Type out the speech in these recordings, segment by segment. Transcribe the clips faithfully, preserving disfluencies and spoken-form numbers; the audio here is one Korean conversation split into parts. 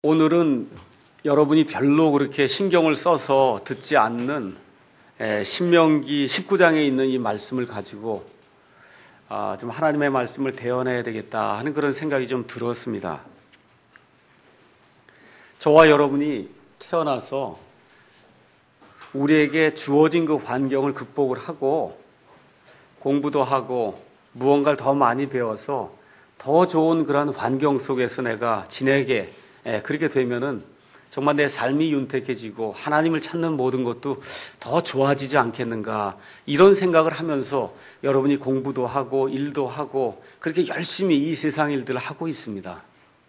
오늘은 여러분이 별로 그렇게 신경을 써서 듣지 않는 신명기 십구 장에 있는 이 말씀을 가지고 좀 하나님의 말씀을 대언해야 되겠다 하는 그런 생각이 좀 들었습니다. 저와 여러분이 태어나서 우리에게 주어진 그 환경을 극복을 하고 공부도 하고 무언가를 더 많이 배워서 더 좋은 그런 환경 속에서 내가 지내게 예, 그렇게 되면은 정말 내 삶이 윤택해지고 하나님을 찾는 모든 것도 더 좋아지지 않겠는가 이런 생각을 하면서 여러분이 공부도 하고 일도 하고 그렇게 열심히 이 세상 일들을 하고 있습니다.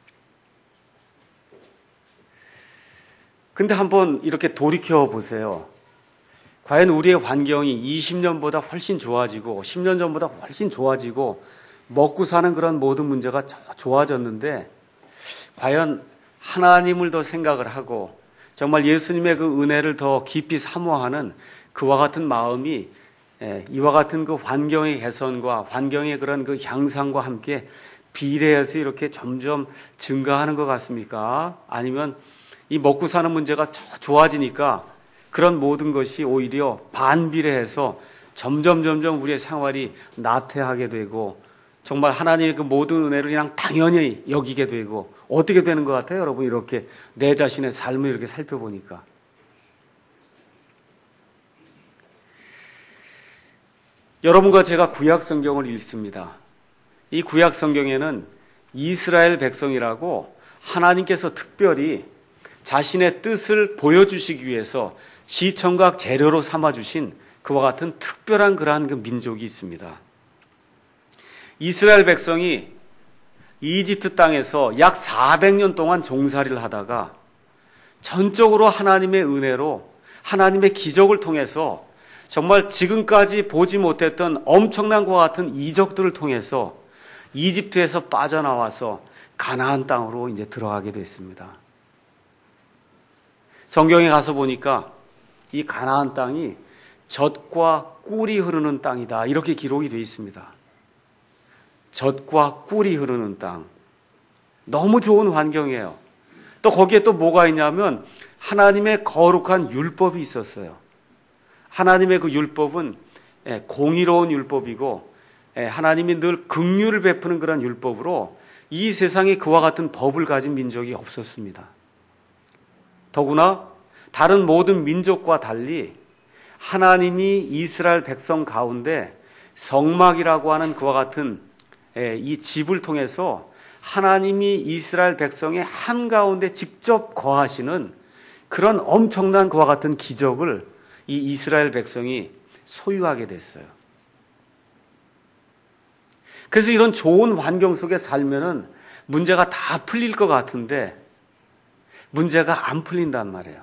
근데 한번 이렇게 돌이켜 보세요. 과연 우리의 환경이 이십 년보다 훨씬 좋아지고 십 년 전보다 훨씬 좋아지고 먹고 사는 그런 모든 문제가 좋아졌는데 과연 하나님을 더 생각을 하고 정말 예수님의 그 은혜를 더 깊이 사모하는 그와 같은 마음이 이와 같은 그 환경의 개선과 환경의 그런 그 향상과 함께 비례해서 이렇게 점점 증가하는 것 같습니까? 아니면 이 먹고 사는 문제가 좋아지니까 그런 모든 것이 오히려 반비례해서 점점 점점 우리의 생활이 나태하게 되고 정말 하나님의 그 모든 은혜를 그냥 당연히 여기게 되고 어떻게 되는 것 같아요? 여러분 이렇게 내 자신의 삶을 이렇게 살펴보니까 여러분과 제가 구약 성경을 읽습니다. 이 구약 성경에는 이스라엘 백성이라고 하나님께서 특별히 자신의 뜻을 보여주시기 위해서 시청각 재료로 삼아주신 그와 같은 특별한 그러한 그 민족이 있습니다. 이스라엘 백성이 이집트 땅에서 약 사백 년 동안 종살이를 하다가 전적으로 하나님의 은혜로 하나님의 기적을 통해서 정말 지금까지 보지 못했던 엄청난 것과 같은 이적들을 통해서 이집트에서 빠져나와서 가나안 땅으로 이제 들어가게 됐습니다. 성경에 가서 보니까 이 가나안 땅이 젖과 꿀이 흐르는 땅이다 이렇게 기록이 되어 있습니다. 젖과 꿀이 흐르는 땅. 너무 좋은 환경이에요. 또 거기에 또 뭐가 있냐면 하나님의 거룩한 율법이 있었어요. 하나님의 그 율법은 공의로운 율법이고 하나님이 늘 긍휼을 베푸는 그런 율법으로 이 세상에 그와 같은 법을 가진 민족이 없었습니다. 더구나 다른 모든 민족과 달리 하나님이 이스라엘 백성 가운데 성막이라고 하는 그와 같은 이 집을 통해서 하나님이 이스라엘 백성의 한가운데 직접 거하시는 그런 엄청난 그와 같은 기적을 이 이스라엘 백성이 소유하게 됐어요. 그래서 이런 좋은 환경 속에 살면은 문제가 다 풀릴 것 같은데 문제가 안 풀린단 말이에요.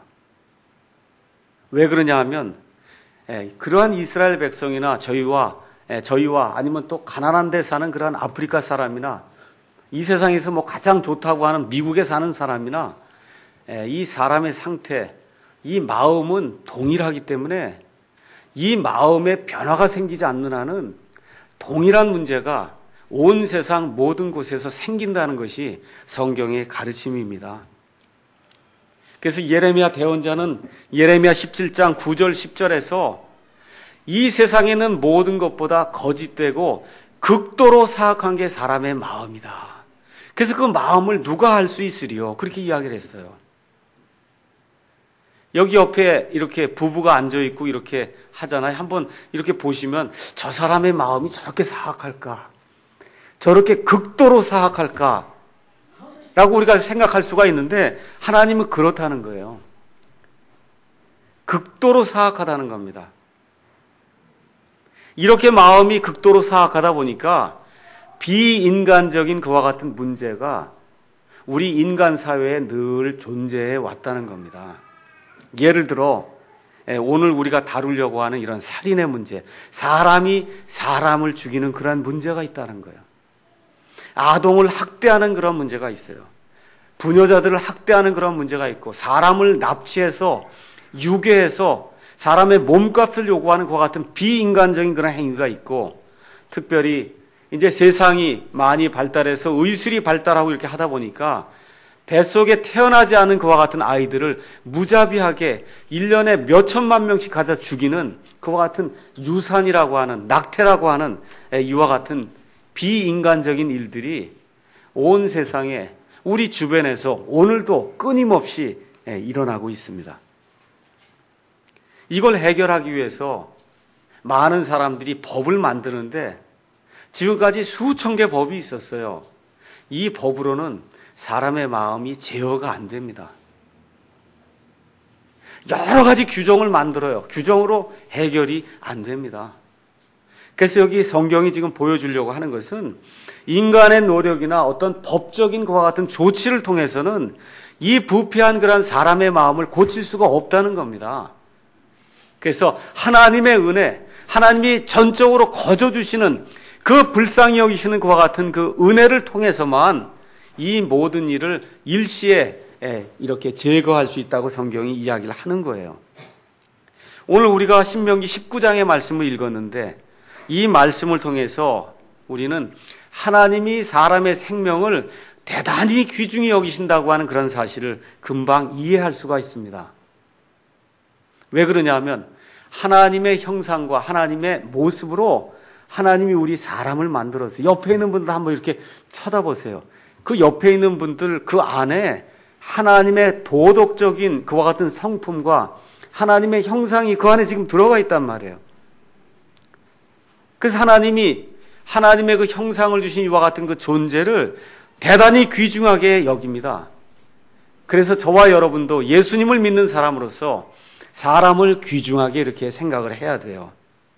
왜 그러냐 하면 그러한 이스라엘 백성이나 저희와 저희와 아니면 또 가난한 데 사는 그런 아프리카 사람이나 이 세상에서 뭐 가장 좋다고 하는 미국에 사는 사람이나 이 사람의 상태, 이 마음은 동일하기 때문에 이 마음에 변화가 생기지 않는 한은 동일한 문제가 온 세상 모든 곳에서 생긴다는 것이 성경의 가르침입니다. 그래서 예레미야 대언자는 예레미야 십칠 장 구 절 십 절에서 이 세상에는 모든 것보다 거짓되고 극도로 사악한 게 사람의 마음이다. 그래서 그 마음을 누가 알 수 있으리요? 그렇게 이야기를 했어요. 여기 옆에 이렇게 부부가 앉아있고 이렇게 하잖아요. 한번 이렇게 보시면 저 사람의 마음이 저렇게 사악할까? 저렇게 극도로 사악할까? 라고 우리가 생각할 수가 있는데 하나님은 그렇다는 거예요. 극도로 사악하다는 겁니다. 이렇게 마음이 극도로 사악하다 보니까 비인간적인 그와 같은 문제가 우리 인간 사회에 늘 존재해 왔다는 겁니다. 예를 들어 오늘 우리가 다루려고 하는 이런 살인의 문제, 사람이 사람을 죽이는 그런 문제가 있다는 거예요. 아동을 학대하는 그런 문제가 있어요. 부녀자들을 학대하는 그런 문제가 있고 사람을 납치해서 유괴해서 사람의 몸값을 요구하는 것과 같은 비인간적인 그런 행위가 있고 특별히 이제 세상이 많이 발달해서 의술이 발달하고 이렇게 하다 보니까 뱃속에 태어나지 않은 그와 같은 아이들을 무자비하게 일 년에 몇 천만 명씩 가져 죽이는 그와 같은 유산이라고 하는, 낙태라고 하는 이와 같은 비인간적인 일들이 온 세상에 우리 주변에서 오늘도 끊임없이 일어나고 있습니다. 이걸 해결하기 위해서 많은 사람들이 법을 만드는데 지금까지 수천 개 법이 있었어요. 이 법으로는 사람의 마음이 제어가 안 됩니다. 여러 가지 규정을 만들어요. 규정으로 해결이 안 됩니다. 그래서 여기 성경이 지금 보여주려고 하는 것은 인간의 노력이나 어떤 법적인 것과 같은 조치를 통해서는 이 부패한 그런 사람의 마음을 고칠 수가 없다는 겁니다. 그래서 하나님의 은혜, 하나님이 전적으로 거저주시는 그 불쌍히 여기시는 그와 같은 그 은혜를 통해서만 이 모든 일을 일시에 이렇게 제거할 수 있다고 성경이 이야기를 하는 거예요. 오늘 우리가 신명기 십구 장의 말씀을 읽었는데 이 말씀을 통해서 우리는 하나님이 사람의 생명을 대단히 귀중히 여기신다고 하는 그런 사실을 금방 이해할 수가 있습니다. 왜 그러냐면 하나님의 형상과 하나님의 모습으로 하나님이 우리 사람을 만들었어요. 옆에 있는 분들 한번 이렇게 쳐다보세요. 그 옆에 있는 분들 그 안에 하나님의 도덕적인 그와 같은 성품과 하나님의 형상이 그 안에 지금 들어가 있단 말이에요. 그래서 하나님이 하나님의 그 형상을 주신 이와 같은 그 존재를 대단히 귀중하게 여깁니다. 그래서 저와 여러분도 예수님을 믿는 사람으로서 사람을 귀중하게 이렇게 생각을 해야 돼요.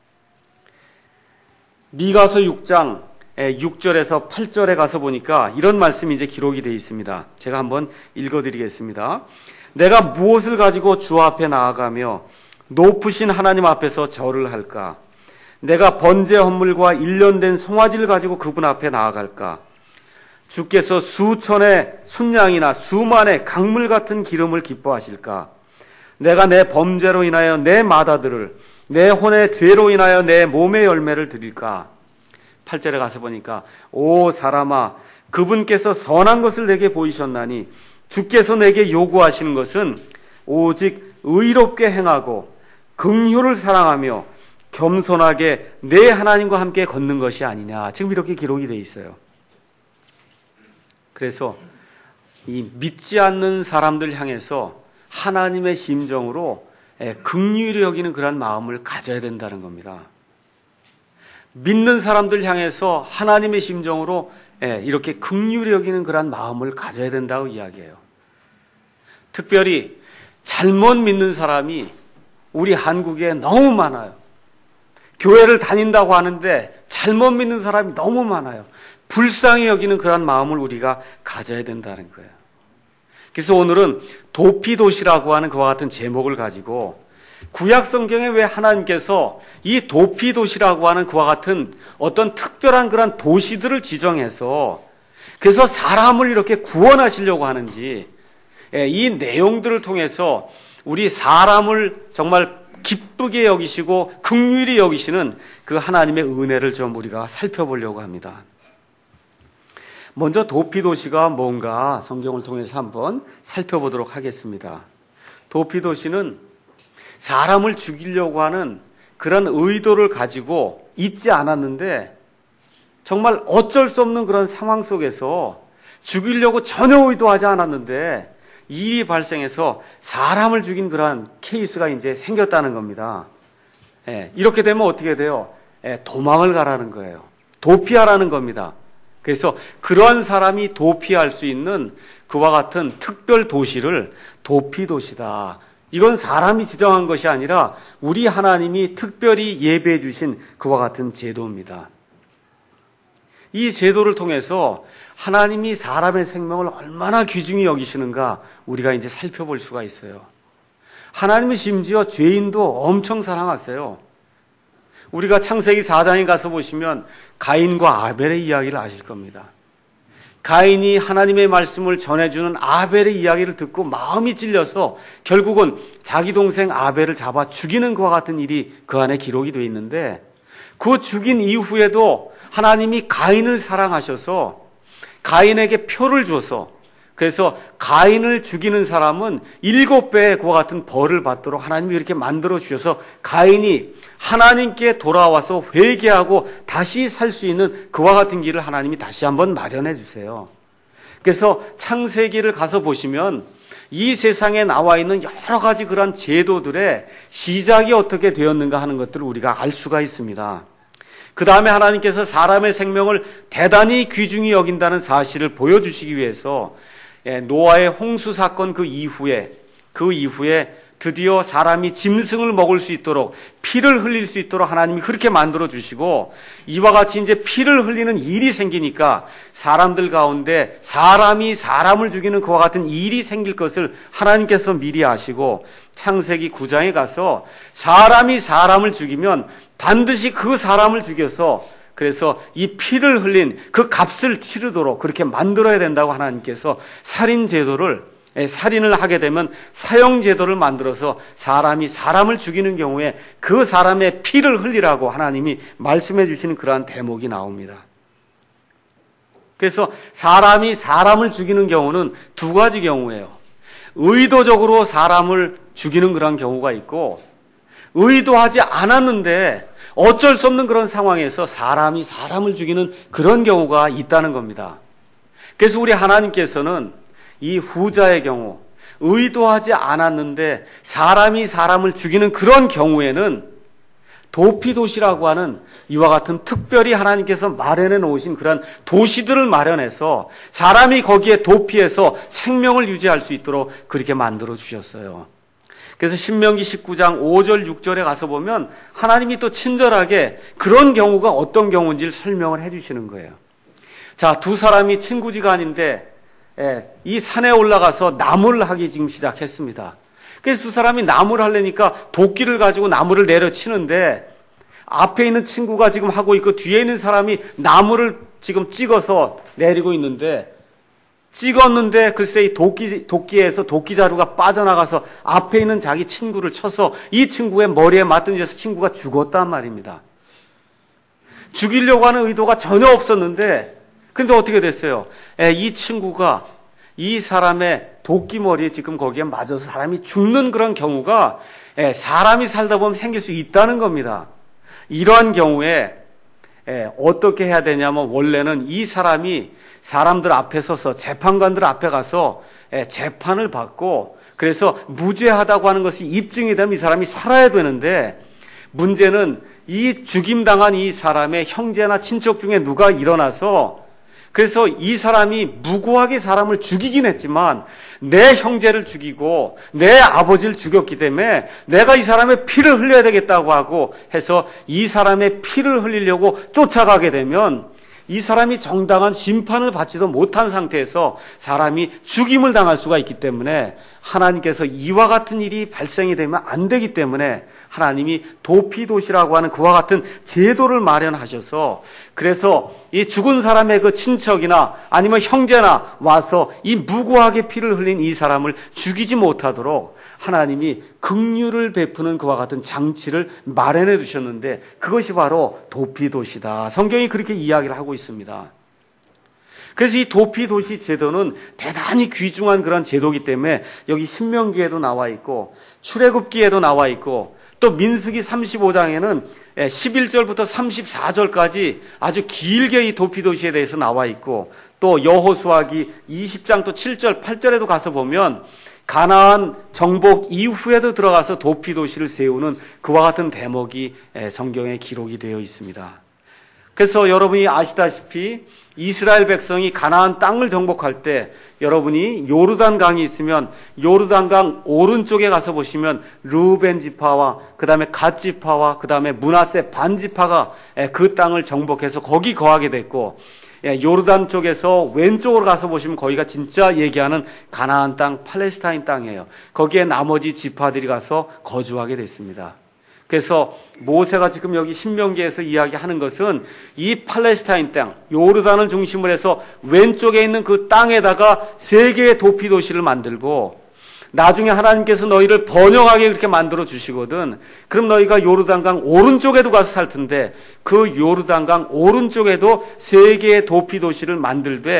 미가서 육 장 육 절에서 팔 절에 가서 보니까 이런 말씀이 이제 기록이 되어 있습니다. 제가 한번 읽어드리겠습니다. 내가 무엇을 가지고 주 앞에 나아가며 높으신 하나님 앞에서 절을 할까? 내가 번제 헌물과 일련된 송아지를 가지고 그분 앞에 나아갈까? 주께서 수천의 순양이나 수만의 강물 같은 기름을 기뻐하실까? 내가 내 범죄로 인하여 내 마다들을, 내 혼의 죄로 인하여 내 몸의 열매를 드릴까? 팔 절에 가서 보니까 오 사람아, 그분께서 선한 것을 내게 보이셨나니 주께서 내게 요구하시는 것은 오직 의롭게 행하고 긍휼을 사랑하며 겸손하게 내 하나님과 함께 걷는 것이 아니냐. 지금 이렇게 기록이 되어 있어요. 그래서 이 믿지 않는 사람들 향해서 하나님의 심정으로 긍휼히 여기는 그런 마음을 가져야 된다는 겁니다. 믿는 사람들 향해서 하나님의 심정으로 이렇게 긍휼히 여기는 그런 마음을 가져야 된다고 이야기해요. 특별히 잘못 믿는 사람이 우리 한국에 너무 많아요. 교회를 다닌다고 하는데 잘못 믿는 사람이 너무 많아요. 불쌍히 여기는 그런 마음을 우리가 가져야 된다는 거예요. 그래서 오늘은 도피도시라고 하는 그와 같은 제목을 가지고 구약 성경에 왜 하나님께서 이 도피도시라고 하는 그와 같은 어떤 특별한 그런 도시들을 지정해서 그래서 사람을 이렇게 구원하시려고 하는지 이 내용들을 통해서 우리 사람을 정말 기쁘게 여기시고 긍휼히 여기시는 그 하나님의 은혜를 좀 우리가 살펴보려고 합니다. 먼저 도피도시가 뭔가 성경을 통해서 한번 살펴보도록 하겠습니다. 도피도시는 사람을 죽이려고 하는 그런 의도를 가지고 있지 않았는데 정말 어쩔 수 없는 그런 상황 속에서 죽이려고 전혀 의도하지 않았는데 일이 발생해서 사람을 죽인 그런 케이스가 이제 생겼다는 겁니다. 예, 이렇게 되면 어떻게 돼요? 예, 도망을 가라는 거예요. 도피하라는 겁니다. 그래서 그러한 사람이 도피할 수 있는 그와 같은 특별 도시를 도피도시다. 이건 사람이 지정한 것이 아니라 우리 하나님이 특별히 예배해 주신 그와 같은 제도입니다. 이 제도를 통해서 하나님이 사람의 생명을 얼마나 귀중히 여기시는가 우리가 이제 살펴볼 수가 있어요. 하나님은 심지어 죄인도 엄청 사랑하세요. 우리가 창세기 사 장에 가서 보시면 가인과 아벨의 이야기를 아실 겁니다. 가인이 하나님의 말씀을 전해주는 아벨의 이야기를 듣고 마음이 찔려서 결국은 자기 동생 아벨을 잡아 죽이는 것과 같은 일이 그 안에 기록이 되어 있는데 그 죽인 이후에도 하나님이 가인을 사랑하셔서 가인에게 표를 줘서 그래서 가인을 죽이는 사람은 일곱 배의 그와 같은 벌을 받도록 하나님이 이렇게 만들어 주셔서 가인이 하나님께 돌아와서 회개하고 다시 살 수 있는 그와 같은 길을 하나님이 다시 한번 마련해 주세요. 그래서 창세기를 가서 보시면 이 세상에 나와 있는 여러 가지 그런 제도들의 시작이 어떻게 되었는가 하는 것들을 우리가 알 수가 있습니다. 그 다음에 하나님께서 사람의 생명을 대단히 귀중히 여긴다는 사실을 보여주시기 위해서 노아의 홍수 사건 그 이후에 그 이후에 드디어 사람이 짐승을 먹을 수 있도록 피를 흘릴 수 있도록 하나님이 그렇게 만들어 주시고 이와 같이 이제 피를 흘리는 일이 생기니까 사람들 가운데 사람이 사람을 죽이는 그와 같은 일이 생길 것을 하나님께서 미리 아시고 창세기 구 장에 가서 사람이 사람을 죽이면 반드시 그 사람을 죽여서 그래서 이 피를 흘린 그 값을 치르도록 그렇게 만들어야 된다고 하나님께서 살인 제도를 살인을 하게 되면 사형 제도를 만들어서 사람이 사람을 죽이는 경우에 그 사람의 피를 흘리라고 하나님이 말씀해 주시는 그러한 대목이 나옵니다. 그래서 사람이 사람을 죽이는 경우는 두 가지 경우예요. 의도적으로 사람을 죽이는 그런 경우가 있고 의도하지 않았는데 어쩔 수 없는 그런 상황에서 사람이 사람을 죽이는 그런 경우가 있다는 겁니다. 그래서 우리 하나님께서는 이 후자의 경우, 의도하지 않았는데 사람이 사람을 죽이는 그런 경우에는 도피도시라고 하는 이와 같은 특별히 하나님께서 마련해 놓으신 그런 도시들을 마련해서 사람이 거기에 도피해서 생명을 유지할 수 있도록 그렇게 만들어 주셨어요. 그래서 신명기 십구 장 오 절 육 절에 가서 보면 하나님이 또 친절하게 그런 경우가 어떤 경우인지를 설명을 해 주시는 거예요. 자, 두 사람이 친구지간인데 예, 이 산에 올라가서 나무를 하기 지금 시작했습니다. 그래서 두 사람이 나무를 하려니까 도끼를 가지고 나무를 내려치는데 앞에 있는 친구가 지금 하고 있고 뒤에 있는 사람이 나무를 지금 찍어서 내리고 있는데 찍었는데 글쎄 이 도끼, 도끼에서 도끼자루가 빠져나가서 앞에 있는 자기 친구를 쳐서 이 친구의 머리에 맞든지해서 친구가 죽었단 말입니다. 죽이려고 하는 의도가 전혀 없었는데 근데 어떻게 됐어요? 에, 이 친구가 이 사람의 도끼머리에 지금 거기에 맞아서 사람이 죽는 그런 경우가 에, 사람이 살다 보면 생길 수 있다는 겁니다. 이러한 경우에 에, 어떻게 해야 되냐면 원래는 이 사람이 사람들 앞에 서서 재판관들 앞에 가서 에, 재판을 받고 그래서 무죄하다고 하는 것이 입증이 되면 이 사람이 살아야 되는데 문제는 이 죽임당한 이 사람의 형제나 친척 중에 누가 일어나서 그래서 이 사람이 무고하게 사람을 죽이긴 했지만 내 형제를 죽이고 내 아버지를 죽였기 때문에 내가 이 사람의 피를 흘려야 되겠다고 하고 해서 이 사람의 피를 흘리려고 쫓아가게 되면 이 사람이 정당한 심판을 받지도 못한 상태에서 사람이 죽임을 당할 수가 있기 때문에 하나님께서 이와 같은 일이 발생이 되면 안 되기 때문에 하나님이 도피도시라고 하는 그와 같은 제도를 마련하셔서 그래서 이 죽은 사람의 그 친척이나 아니면 형제나 와서 이 무고하게 피를 흘린 이 사람을 죽이지 못하도록 하나님이 긍휼을 베푸는 그와 같은 장치를 마련해 두셨는데 그것이 바로 도피도시다. 성경이 그렇게 이야기를 하고 있습니다. 그래서 이 도피도시 제도는 대단히 귀중한 그런 제도이기 때문에 여기 신명기에도 나와 있고 출애굽기에도 나와 있고 또 민수기 삼십오 장에는 십일 절부터 삼십사 절까지 아주 길게 이 도피도시에 대해서 나와 있고 또 여호수아기 이십 장 또 칠 절 팔 절에도 가서 보면 가나안 정복 이후에도 들어가서 도피도시를 세우는 그와 같은 대목이 성경에 기록이 되어 있습니다. 그래서 여러분이 아시다시피 이스라엘 백성이 가나안 땅을 정복할 때 여러분이 요르단 강이 있으면 요르단 강 오른쪽에 가서 보시면 르우벤 지파와 그 다음에 갓 지파와 그 다음에 므낫세 반 지파가 그 땅을 정복해서 거기 거하게 됐고 요르단 쪽에서 왼쪽으로 가서 보시면 거기가 진짜 얘기하는 가나안 땅, 팔레스타인 땅이에요. 거기에 나머지 지파들이 가서 거주하게 됐습니다. 그래서 모세가 지금 여기 신명기에서 이야기하는 것은 이 팔레스타인 땅, 요르단을 중심으로 해서 왼쪽에 있는 그 땅에다가 세 개의 도피도시를 만들고 나중에 하나님께서 너희를 번영하게 그렇게 만들어 주시거든. 그럼 너희가 요르단강 오른쪽에도 가서 살 텐데 그 요르단강 오른쪽에도 세 개의 도피도시를 만들되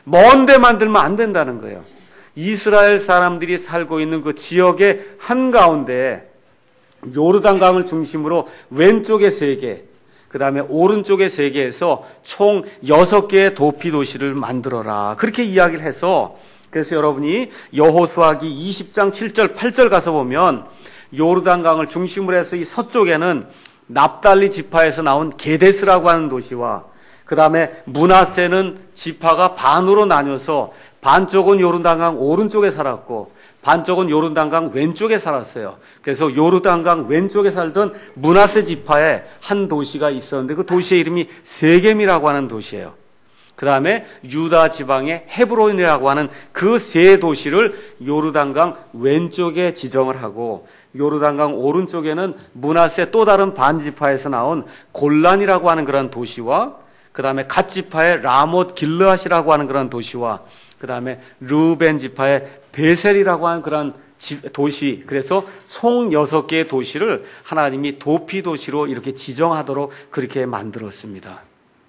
먼데 만들면 안 된다는 거예요. 이스라엘 사람들이 살고 있는 그 지역의 한가운데 요르단강을 중심으로 왼쪽에 세 개, 그 다음에 오른쪽에 세 개에서 총 여섯 개의 도피도시를 만들어라. 그렇게 이야기를 해서, 그래서 여러분이 여호수아기 이십 장 칠 절 팔 절 가서 보면 요르단강을 중심으로 해서 이 서쪽에는 납달리 지파에서 나온 게데스라고 하는 도시와, 그 다음에 므낫세는 지파가 반으로 나뉘어서 반쪽은 요르단강 오른쪽에 살았고 반쪽은 요르단강 왼쪽에 살았어요. 그래서 요르단강 왼쪽에 살던 므낫세 지파의 한 도시가 있었는데 그 도시의 이름이 세겜이라고 하는 도시예요. 그 다음에 유다 지방의 헤브론이라고 하는 그 세 도시를 요르단강 왼쪽에 지정을 하고, 요르단강 오른쪽에는 므낫세 또 다른 반지파에서 나온 골란이라고 하는 그런 도시와, 그 다음에 갓 지파의 라못 길르앗이라고 하는 그런 도시와, 그 다음에 르벤 지파의 베셀이라고 하는 그런 도시, 그래서 총 여섯 개의 도시를 하나님이 도피 도시로 이렇게 지정하도록 그렇게 만들었습니다.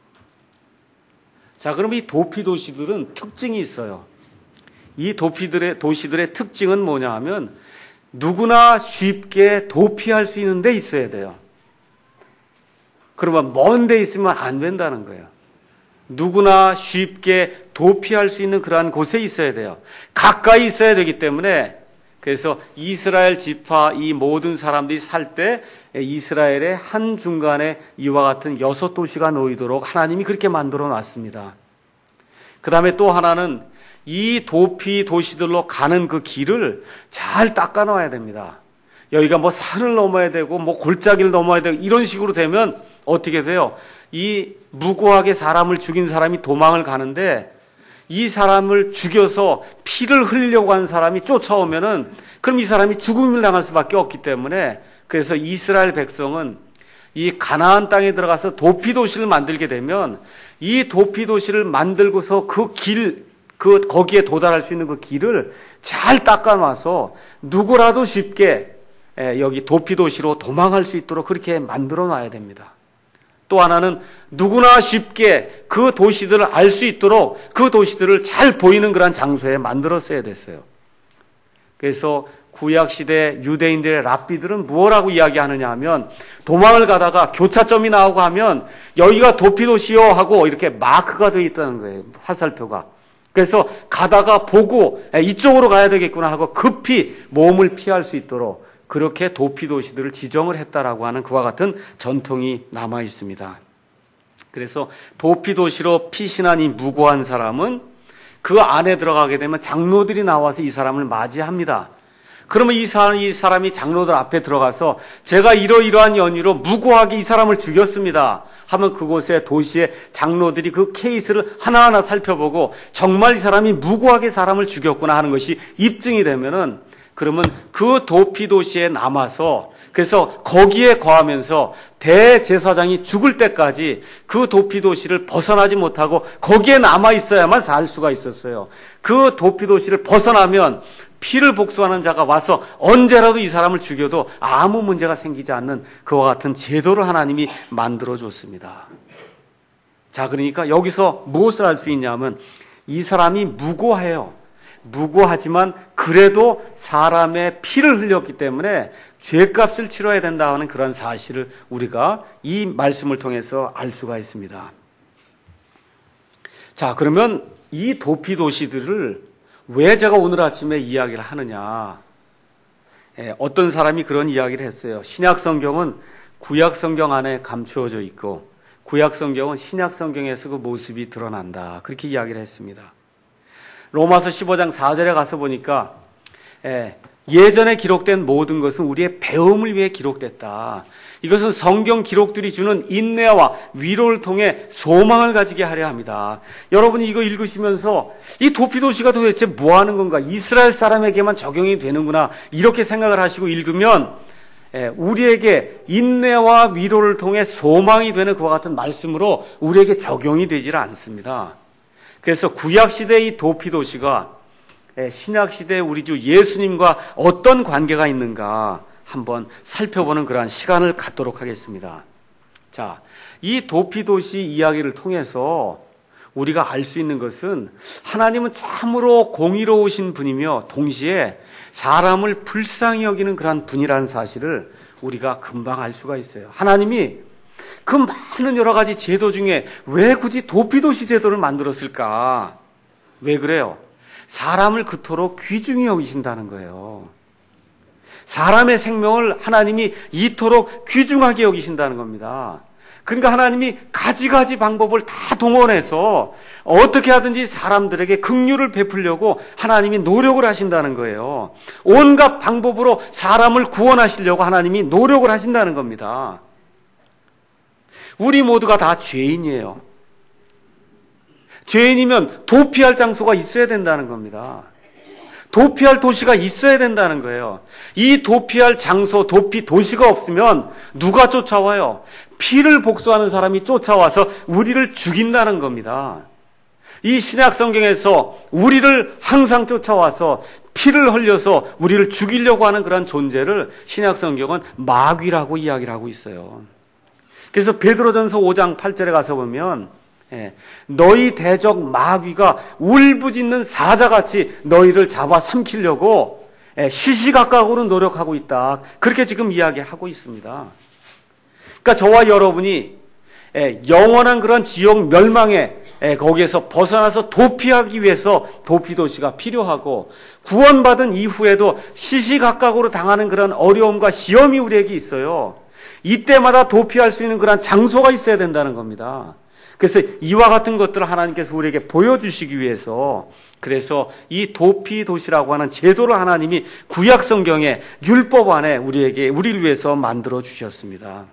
자, 그럼 이 도피 도시들은 특징이 있어요. 이 도피들의 도시들의 특징은 뭐냐 하면 누구나 쉽게 도피할 수 있는 데 있어야 돼요. 그러면 먼 데 있으면 안 된다는 거예요. 누구나 쉽게 도피할 수 있는 그러한 곳에 있어야 돼요. 가까이 있어야 되기 때문에, 그래서 이스라엘 지파 이 모든 사람들이 살 때 이스라엘의 한 중간에 이와 같은 여섯 도시가 놓이도록 하나님이 그렇게 만들어 놨습니다. 그 다음에 또 하나는 이 도피 도시들로 가는 그 길을 잘 닦아 놔야 됩니다. 여기가 뭐 산을 넘어야 되고 뭐 골짜기를 넘어야 되고 이런 식으로 되면 어떻게 돼요? 이 무고하게 사람을 죽인 사람이 도망을 가는데 이 사람을 죽여서 피를 흘리려고 하는 사람이 쫓아오면은 그럼 이 사람이 죽음을 당할 수밖에 없기 때문에, 그래서 이스라엘 백성은 이 가나안 땅에 들어가서 도피 도시를 만들게 되면 이 도피 도시를 만들고서 그 길, 그 거기에 도달할 수 있는 그 길을 잘 닦아 놔서 누구라도 쉽게 여기 도피 도시로 도망할 수 있도록 그렇게 만들어 놔야 됩니다. 또 하나는 누구나 쉽게 그 도시들을 알 수 있도록 그 도시들을 잘 보이는 그런 장소에 만들었어야 됐어요. 그래서 구약시대 유대인들의 랍비들은 무엇라고 이야기하느냐 하면, 도망을 가다가 교차점이 나오고 하면 여기가 도피도시요 하고 이렇게 마크가 되어 있다는 거예요. 화살표가. 그래서 가다가 보고 이쪽으로 가야 되겠구나 하고 급히 몸을 피할 수 있도록 그렇게 도피도시들을 지정을 했다라고 하는 그와 같은 전통이 남아 있습니다. 그래서 도피도시로 피신한 이 무고한 사람은 그 안에 들어가게 되면 장로들이 나와서 이 사람을 맞이합니다. 그러면 이 사람이, 이 사람이 장로들 앞에 들어가서 제가 이러이러한 연유로 무고하게 이 사람을 죽였습니다 하면 그곳에 도시의 장로들이 그 케이스를 하나하나 살펴보고 정말 이 사람이 무고하게 사람을 죽였구나 하는 것이 입증이 되면은, 그러면 그 도피 도시에 남아서, 그래서 거기에 거하면서 대제사장이 죽을 때까지 그 도피 도시를 벗어나지 못하고 거기에 남아 있어야만 살 수가 있었어요. 그 도피 도시를 벗어나면 피를 복수하는 자가 와서 언제라도 이 사람을 죽여도 아무 문제가 생기지 않는 그와 같은 제도를 하나님이 만들어 줬습니다. 자, 그러니까 여기서 무엇을 알 수 있냐면 이 사람이 무고해요. 무고하지만 그래도 사람의 피를 흘렸기 때문에 죄값을 치러야 된다 하는 그런 사실을 우리가 이 말씀을 통해서 알 수가 있습니다. 자, 그러면 이 도피 도시들을 왜 제가 오늘 아침에 이야기를 하느냐? 예, 어떤 사람이 그런 이야기를 했어요. 신약 성경은 구약 성경 안에 감추어져 있고 구약 성경은 신약 성경에서 그 모습이 드러난다. 그렇게 이야기를 했습니다. 로마서 십오 장 사 절에 가서 보니까 예, 예전에 기록된 모든 것은 우리의 배움을 위해 기록됐다. 이것은 성경 기록들이 주는 인내와 위로를 통해 소망을 가지게 하려 합니다. 여러분이 이거 읽으시면서 이 도피도시가 도대체 뭐 하는 건가? 이스라엘 사람에게만 적용이 되는구나. 이렇게 생각을 하시고 읽으면 우리에게 인내와 위로를 통해 소망이 되는 그와 같은 말씀으로 우리에게 적용이 되질 않습니다. 그래서 구약시대의 이 도피도시가 신약시대의 우리 주 예수님과 어떤 관계가 있는가 한번 살펴보는 그러한 시간을 갖도록 하겠습니다. 자, 이 도피도시 이야기를 통해서 우리가 알 수 있는 것은 하나님은 참으로 공의로우신 분이며 동시에 사람을 불쌍히 여기는 그러한 분이라는 사실을 우리가 금방 알 수가 있어요. 하나님이 그 많은 여러 가지 제도 중에 왜 굳이 도피도시 제도를 만들었을까? 왜 그래요? 사람을 그토록 귀중히 여기신다는 거예요. 사람의 생명을 하나님이 이토록 귀중하게 여기신다는 겁니다. 그러니까 하나님이 가지가지 방법을 다 동원해서 어떻게 하든지 사람들에게 긍휼을 베풀려고 하나님이 노력을 하신다는 거예요. 온갖 방법으로 사람을 구원하시려고 하나님이 노력을 하신다는 겁니다. 우리 모두가 다 죄인이에요. 죄인이면 도피할 장소가 있어야 된다는 겁니다. 도피할 도시가 있어야 된다는 거예요. 이 도피할 장소, 도피 도시가 없으면 누가 쫓아와요? 피를 복수하는 사람이 쫓아와서 우리를 죽인다는 겁니다. 이 신약 성경에서 우리를 항상 쫓아와서 피를 흘려서 우리를 죽이려고 하는 그런 존재를 신약 성경은 마귀라고 이야기를 하고 있어요. 그래서 베드로전서 오 장 팔 절에 가서 보면 너희 대적 마귀가 울부짖는 사자같이 너희를 잡아 삼키려고 시시각각으로 노력하고 있다. 그렇게 지금 이야기하고 있습니다. 그러니까 저와 여러분이 영원한 그런 지옥 멸망에 거기에서 벗어나서 도피하기 위해서 도피도시가 필요하고 구원받은 이후에도 시시각각으로 당하는 그런 어려움과 시험이 우리에게 있어요. 이때마다 도피할 수 있는 그런 장소가 있어야 된다는 겁니다. 그래서 이와 같은 것들을 하나님께서 우리에게 보여주시기 위해서 그래서 이 도피도시라고 하는 제도를 하나님이 구약 성경의 율법 안에 우리에게 우리를 위해서 만들어 주셨습니다.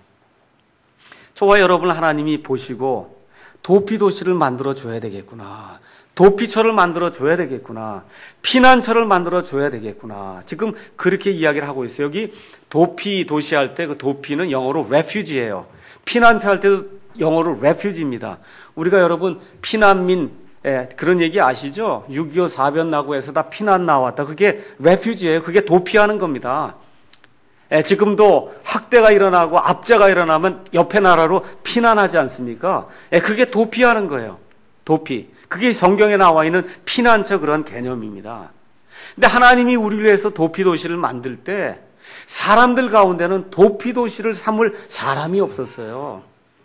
저와 여러분을 하나님이 보시고 도피도시를 만들어 줘야 되겠구나. 도피처를 만들어 줘야 되겠구나. 피난처를 만들어 줘야 되겠구나. 지금 그렇게 이야기를 하고 있어요. 여기 도피도시 할 때 그 도피는 영어로 refuge예요. 피난처 할 때도 영어로 refuge입니다. 우리가 여러분 피난민 예, 그런 얘기 아시죠? 육이오 사변 나고에서 다 피난 나왔다. 그게 refuge예요. 그게 도피하는 겁니다. 예, 지금도 학대가 일어나고 압제가 일어나면 옆에 나라로 피난하지 않습니까? 예, 그게 도피하는 거예요. 도피. 그게 성경에 나와 있는 피난처 그런 개념입니다. 근데 하나님이 우리를 위해서 도피도시를 만들 때 사람들 가운데는 도피도시를 삼을 사람이 없었어요.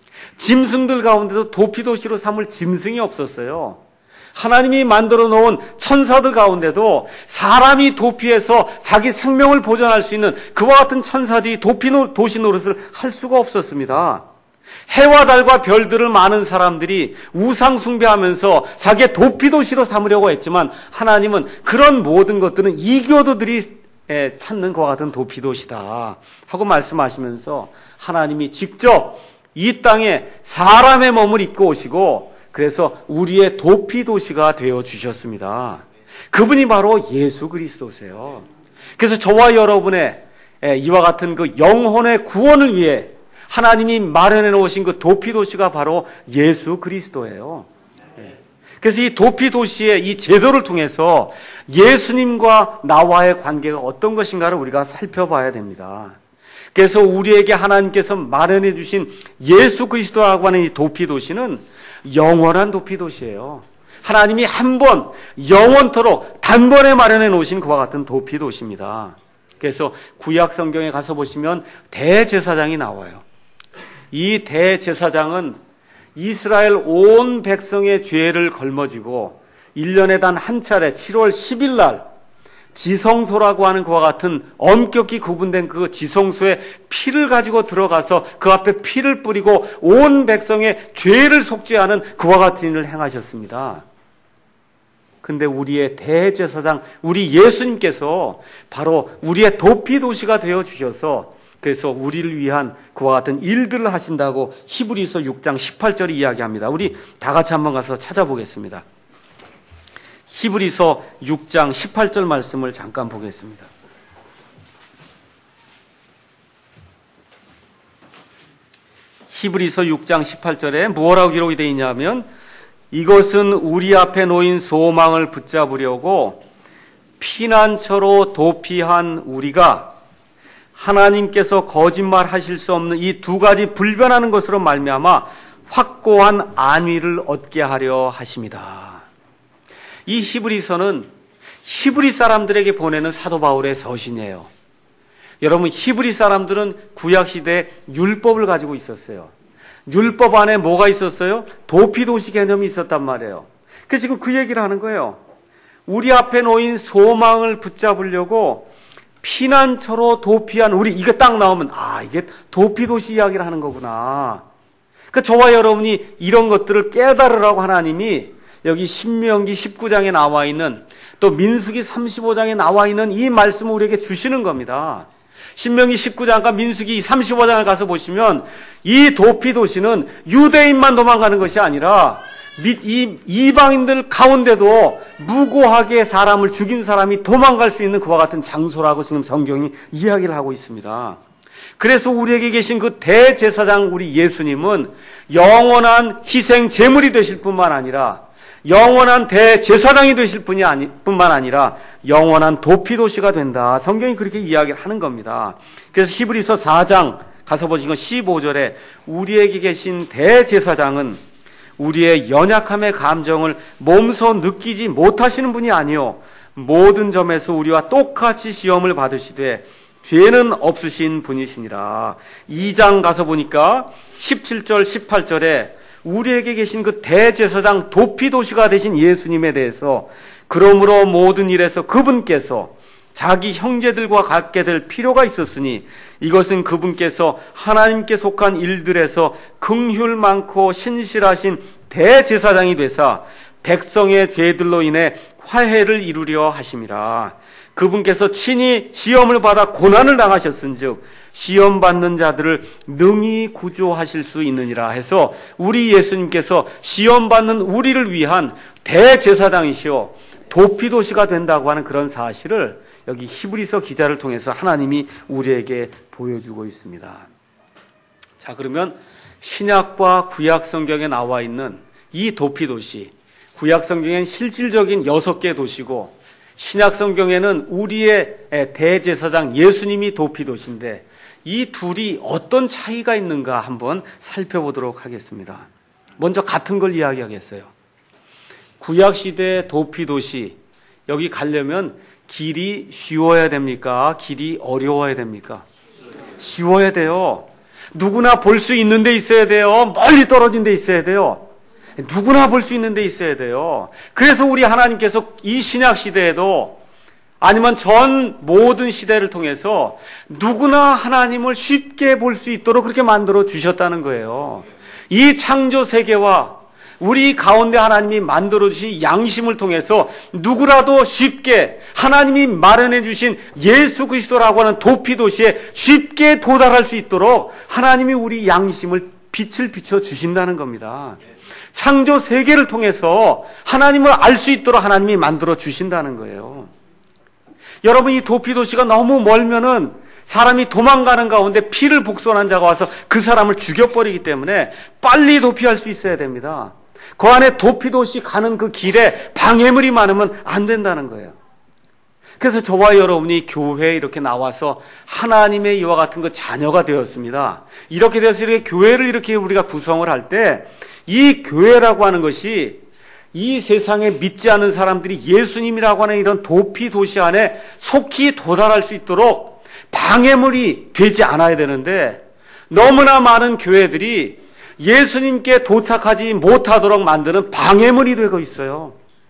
짐승들 가운데도 도피도시로 삼을 짐승이 없었어요. 하나님이 만들어 놓은 천사들 가운데도 사람이 도피해서 자기 생명을 보존할 수 있는 그와 같은 천사들이 도피도시 노릇을 할 수가 없었습니다. 해와 달과 별들을 많은 사람들이 우상 숭배하면서 자기의 도피도시로 삼으려고 했지만 하나님은 그런 모든 것들은 이교도들이 찾는 그와 같은 도피도시다 하고 말씀하시면서 하나님이 직접 이 땅에 사람의 몸을 입고 오시고 그래서 우리의 도피도시가 되어 주셨습니다. 그분이 바로 예수 그리스도세요. 그래서 저와 여러분의 이와 같은 그 영혼의 구원을 위해 하나님이 마련해 놓으신 그 도피도시가 바로 예수 그리스도예요. 그래서 이 도피도시의 이 제도를 통해서 예수님과 나와의 관계가 어떤 것인가를 우리가 살펴봐야 됩니다. 그래서 우리에게 하나님께서 마련해 주신 예수 그리스도라고 하는 이 도피도시는 영원한 도피도시예요. 하나님이 한 번 영원토록 단번에 마련해 놓으신 그와 같은 도피도시입니다. 그래서 구약 성경에 가서 보시면 대제사장이 나와요. 이 대제사장은 이스라엘 온 백성의 죄를 걸머지고 일 년에 단 한 차례 칠월 십일 날 지성소라고 하는 그와 같은 엄격히 구분된 그 지성소에 피를 가지고 들어가서 그 앞에 피를 뿌리고 온 백성의 죄를 속죄하는 그와 같은 일을 행하셨습니다. 근데 우리의 대제사장, 우리 예수님께서 바로 우리의 도피도시가 되어 주셔서 그래서 우리를 위한 그와 같은 일들을 하신다고 히브리서 육 장 십팔 절이 이야기합니다. 우리 다 같이 한번 가서 찾아보겠습니다. 히브리서 육 장 십팔 절 말씀을 잠깐 보겠습니다. 히브리서 육 장 십팔 절에 무엇라고 기록이 되어 있냐면 이것은 우리 앞에 놓인 소망을 붙잡으려고 피난처로 도피한 우리가 하나님께서 거짓말하실 수 없는 이 두 가지 불변하는 것으로 말미암아 확고한 안위를 얻게 하려 하십니다. 이 히브리서는 히브리 사람들에게 보내는 사도 바울의 서신이에요. 여러분, 히브리 사람들은 구약시대에 율법을 가지고 있었어요. 율법 안에 뭐가 있었어요? 도피도시 개념이 있었단 말이에요. 그래서 지금 그 얘기를 하는 거예요. 우리 앞에 놓인 소망을 붙잡으려고 피난처로 도피한 우리, 이거 딱 나오면 아, 이게 도피도시 이야기를 하는 거구나. 그러니까 저와 여러분이 이런 것들을 깨달으라고 하나님이 여기 신명기 십구 장에 나와 있는, 또 민수기 삼십오 장에 나와 있는 이 말씀을 우리에게 주시는 겁니다. 신명기 십구 장과 민수기 삼십오 장을 가서 보시면 이 도피도시는 유대인만 도망가는 것이 아니라 이 이방인들 가운데도 무고하게 사람을 죽인 사람이 도망갈 수 있는 그와 같은 장소라고 지금 성경이 이야기를 하고 있습니다. 그래서 우리에게 계신 그 대제사장 우리 예수님은 영원한 희생 제물이 되실 뿐만 아니라 영원한 대제사장이 되실 분이 아니, 뿐만 아니라 영원한 도피도시가 된다. 성경이 그렇게 이야기를 하는 겁니다. 그래서 히브리서 사 장 가서 보시면 십오 절에 우리에게 계신 대제사장은 우리의 연약함의 감정을 몸소 느끼지 못하시는 분이 아니요 모든 점에서 우리와 똑같이 시험을 받으시되 죄는 없으신 분이시니라. 이 장 가서 보니까 십칠 절 십팔 절에 우리에게 계신 그 대제사장 도피도시가 되신 예수님에 대해서 그러므로 모든 일에서 그분께서 자기 형제들과 갖게 될 필요가 있었으니 이것은 그분께서 하나님께 속한 일들에서 긍휼 많고 신실하신 대제사장이 되사 백성의 죄들로 인해 화해를 이루려 하심이라. 그분께서 친히 시험을 받아 고난을 당하셨은즉 시험 받는 자들을 능히 구조하실 수 있느니라 해서 우리 예수님께서 시험 받는 우리를 위한 대제사장이시오 도피도시가 된다고 하는 그런 사실을 여기 히브리서 기자를 통해서 하나님이 우리에게 보여주고 있습니다. 자, 그러면 신약과 구약 성경에 나와 있는 이 도피도시, 구약 성경엔 실질적인 여섯 개 도시고 신약 성경에는 우리의 대제사장 예수님이 도피도시인데 이 둘이 어떤 차이가 있는가 한번 살펴보도록 하겠습니다. 먼저 같은 걸 이야기하겠어요. 구약시대의 도피도시, 여기 가려면 길이 쉬워야 됩니까? 길이 어려워야 됩니까? 쉬워야 돼요. 누구나 볼 수 있는 데 있어야 돼요. 멀리 떨어진 데 있어야 돼요. 누구나 볼 수 있는 데 있어야 돼요. 그래서 우리 하나님께서 이 신약 시대에도 아니면 전 모든 시대를 통해서 누구나 하나님을 쉽게 볼 수 있도록 그렇게 만들어 주셨다는 거예요. 이 창조 세계와 우리 가운데 하나님이 만들어 주신 양심을 통해서 누구라도 쉽게 하나님이 마련해 주신 예수 그리스도라고 하는 도피도시에 쉽게 도달할 수 있도록 하나님이 우리 양심을 빛을 비춰 주신다는 겁니다. 창조 세계를 통해서 하나님을 알 수 있도록 하나님이 만들어 주신다는 거예요. 여러분, 이 도피도시가 너무 멀면은 사람이 도망가는 가운데 피를 복선한 자가 와서 그 사람을 죽여버리기 때문에 빨리 도피할 수 있어야 됩니다. 그 안에 도피도시 가는 그 길에 방해물이 많으면 안 된다는 거예요. 그래서 저와 여러분이 교회에 이렇게 나와서 하나님의 이와 같은 그 자녀가 되었습니다. 이렇게 돼서 이렇게 교회를 이렇게 우리가 구성을 할 때 이 교회라고 하는 것이 이 세상에 믿지 않는 사람들이 예수님이라고 하는 이런 도피도시 안에 속히 도달할 수 있도록 방해물이 되지 않아야 되는데 너무나 많은 교회들이 예수님께 도착하지 못하도록 만드는 방해물이 되고 있어요.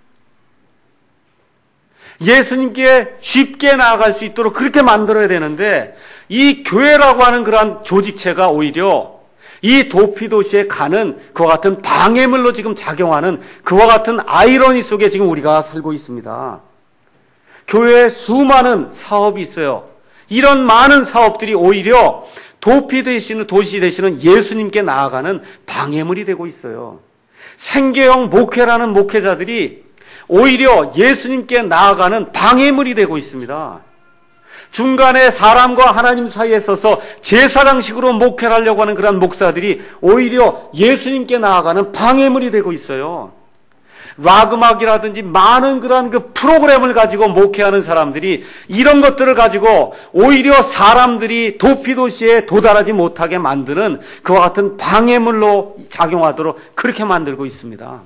예수님께 쉽게 나아갈 수 있도록 그렇게 만들어야 되는데 이 교회라고 하는 그러한 조직체가 오히려 이 도피도시에 가는 그와 같은 방해물로 지금 작용하는 그와 같은 아이러니 속에 지금 우리가 살고 있습니다. 교회에 수많은 사업이 있어요. 이런 많은 사업들이 오히려 도피 되시는, 도시 되시는 예수님께 나아가는 방해물이 되고 있어요. 생계형 목회라는 목회자들이 오히려 예수님께 나아가는 방해물이 되고 있습니다. 중간에 사람과 하나님 사이에 서서 제사장식으로 목회를 하려고 하는 그런 목사들이 오히려 예수님께 나아가는 방해물이 되고 있어요. 락 음악이라든지 많은 그런 그 프로그램을 가지고 목회하는 사람들이 이런 것들을 가지고 오히려 사람들이 도피도시에 도달하지 못하게 만드는 그와 같은 방해물로 작용하도록 그렇게 만들고 있습니다.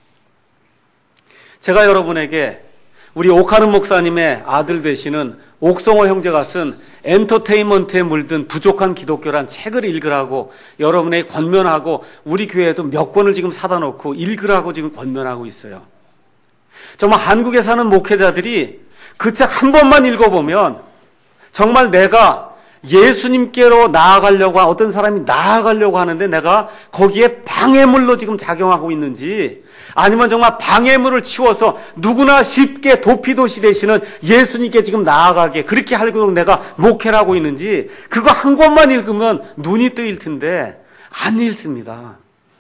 제가 여러분에게 우리 오카는 목사님의 아들 되시는 옥성호 형제가 쓴 엔터테인먼트에 물든 부족한 기독교란 책을 읽으라고 여러분에게 권면하고 우리 교회에도 몇 권을 지금 사다 놓고 읽으라고 지금 권면하고 있어요. 정말 한국에 사는 목회자들이 그 책 한 번만 읽어보면 정말 내가 예수님께로 나아가려고 어떤 사람이 나아가려고 하는데 내가 거기에 방해물로 지금 작용하고 있는지 아니면 정말 방해물을 치워서 누구나 쉽게 도피도시 되시는 예수님께 지금 나아가게 그렇게 하려고 내가 목회를 하고 있는지 그거 한 권만 읽으면 눈이 뜨일 텐데 안 읽습니다.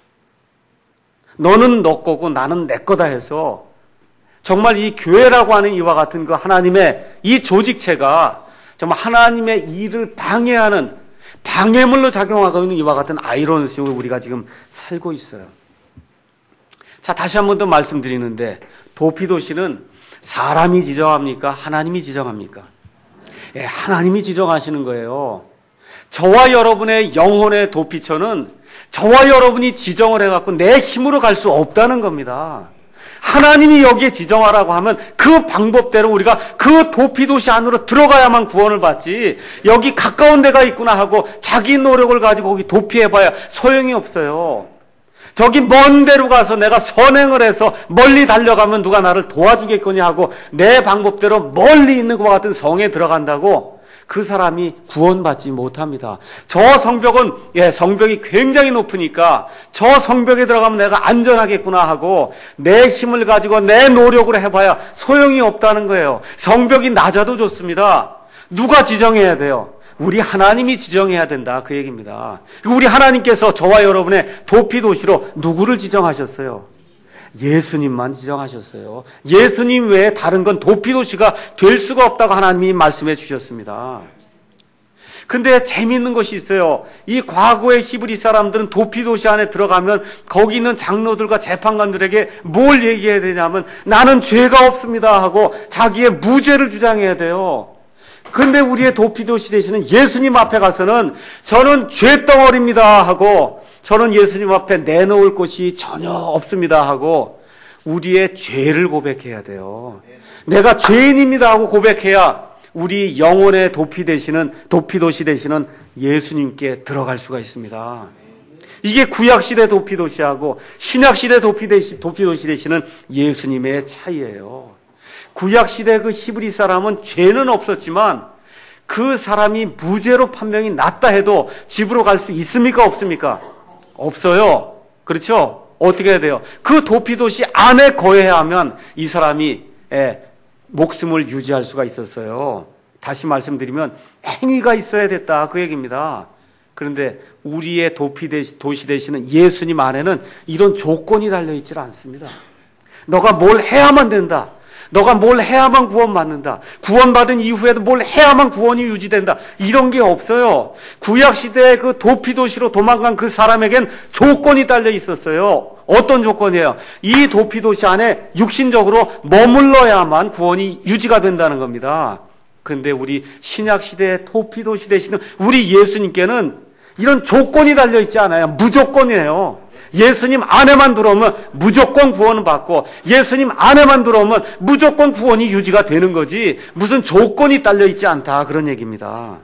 너는 너 거고 나는 내 거다 해서 정말 이 교회라고 하는 이와 같은 그 하나님의 이 조직체가 정말 하나님의 일을 방해하는 방해물로 작용하고 있는 이와 같은 아이러니한 식으로 우리가 지금 살고 있어요. 자, 다시 한 번 더 말씀드리는데 도피도시는 사람이 지정합니까? 하나님이 지정합니까? 예, 하나님이 지정하시는 거예요. 저와 여러분의 영혼의 도피처는 저와 여러분이 지정을 해갖고 내 힘으로 갈 수 없다는 겁니다. 하나님이 여기에 지정하라고 하면 그 방법대로 우리가 그 도피도시 안으로 들어가야만 구원을 받지 여기 가까운 데가 있구나 하고 자기 노력을 가지고 거기 도피해봐야 소용이 없어요. 저기 먼 데로 가서 내가 선행을 해서 멀리 달려가면 누가 나를 도와주겠거니 하고 내 방법대로 멀리 있는 것과 같은 성에 들어간다고 그 사람이 구원받지 못합니다. 저 성벽은 예, 성벽이 굉장히 높으니까 저 성벽에 들어가면 내가 안전하겠구나 하고 내 힘을 가지고 내 노력으로 해봐야 소용이 없다는 거예요. 성벽이 낮아도 좋습니다. 누가 지정해야 돼요? 우리 하나님이 지정해야 된다 그 얘기입니다. 우리 하나님께서 저와 여러분의 도피도시로 누구를 지정하셨어요? 예수님만 지정하셨어요. 예수님 외에 다른 건 도피도시가 될 수가 없다고 하나님이 말씀해 주셨습니다. 근데 재미있는 것이 있어요. 이 과거의 히브리 사람들은 도피도시 안에 들어가면 거기 있는 장로들과 재판관들에게 뭘 얘기해야 되냐면 나는 죄가 없습니다 하고 자기의 무죄를 주장해야 돼요. 근데 우리의 도피도시 되시는 예수님 앞에 가서는 저는 죄덩어리입니다 하고 저는 예수님 앞에 내놓을 곳이 전혀 없습니다 하고 우리의 죄를 고백해야 돼요. 내가 죄인입니다 하고 고백해야 우리 영혼의 도피 되시는 도피도시 되시는 예수님께 들어갈 수가 있습니다. 이게 구약시대 도피도시하고 신약시대 도피도시, 도피도시 되시는 예수님의 차이예요. 구약시대 그 히브리 사람은 죄는 없었지만 그 사람이 무죄로 판명이 났다 해도 집으로 갈 수 있습니까? 없습니까? 없어요. 그렇죠? 어떻게 해야 돼요? 그 도피도시 안에 거해야 하면 이 사람이 예, 목숨을 유지할 수가 있었어요. 다시 말씀드리면 행위가 있어야 됐다 그 얘기입니다. 그런데 우리의 도피 도시 되시는 예수님 안에는 이런 조건이 달려있질 않습니다. 너가 뭘 해야만 된다. 너가 뭘 해야만 구원받는다. 구원받은 이후에도 뭘 해야만 구원이 유지된다. 이런 게 없어요. 구약시대의 그 도피도시로 도망간 그 사람에겐 조건이 달려 있었어요. 어떤 조건이에요? 이 도피도시 안에 육신적으로 머물러야만 구원이 유지가 된다는 겁니다. 그런데 우리 신약시대의 도피도시 되시는 우리 예수님께는 이런 조건이 달려 있지 않아요. 무조건이에요. 예수님 안에만 들어오면 무조건 구원을 받고 예수님 안에만 들어오면 무조건 구원이 유지가 되는 거지 무슨 조건이 딸려있지 않다 그런 얘기입니다.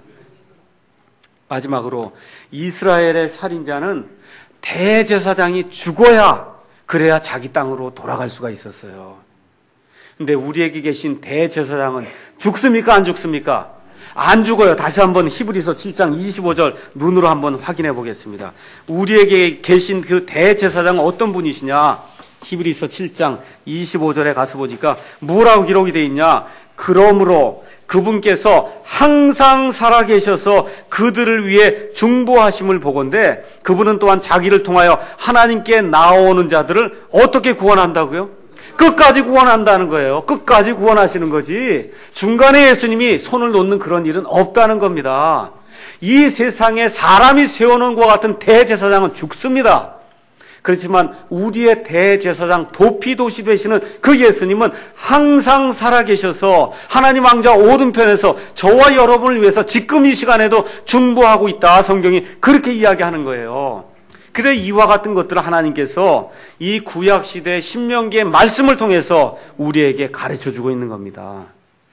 마지막으로 이스라엘의 살인자는 대제사장이 죽어야 그래야 자기 땅으로 돌아갈 수가 있었어요. 근데 우리에게 계신 대제사장은 죽습니까? 안 죽습니까? 안 죽어요. 다시 한번 히브리서 칠 장 이십오 절 눈으로 한번 확인해 보겠습니다. 우리에게 계신 그 대제사장은 어떤 분이시냐? 히브리서 칠 장 이십오 절에 가서 보니까 뭐라고 기록이 되어 있냐? 그러므로 그분께서 항상 살아계셔서 그들을 위해 중보하심을 보건대 그분은 또한 자기를 통하여 하나님께 나오는 자들을 어떻게 구원한다고요? 끝까지 구원한다는 거예요. 끝까지 구원하시는 거지 중간에 예수님이 손을 놓는 그런 일은 없다는 겁니다. 이 세상에 사람이 세워놓은 것 같은 대제사장은 죽습니다. 그렇지만 우리의 대제사장 도피도시 되시는 그 예수님은 항상 살아계셔서 하나님 왕자 오른편에서 저와 여러분을 위해서 지금 이 시간에도 중보하고 있다. 성경이 그렇게 이야기하는 거예요. 그래 이와 같은 것들을 하나님께서 이 구약시대의 신명기의 말씀을 통해서 우리에게 가르쳐주고 있는 겁니다.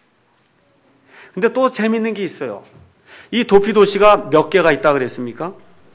근데 또 재밌는 게 있어요. 이 도피도시가 몇 개가 있다 그랬습니까?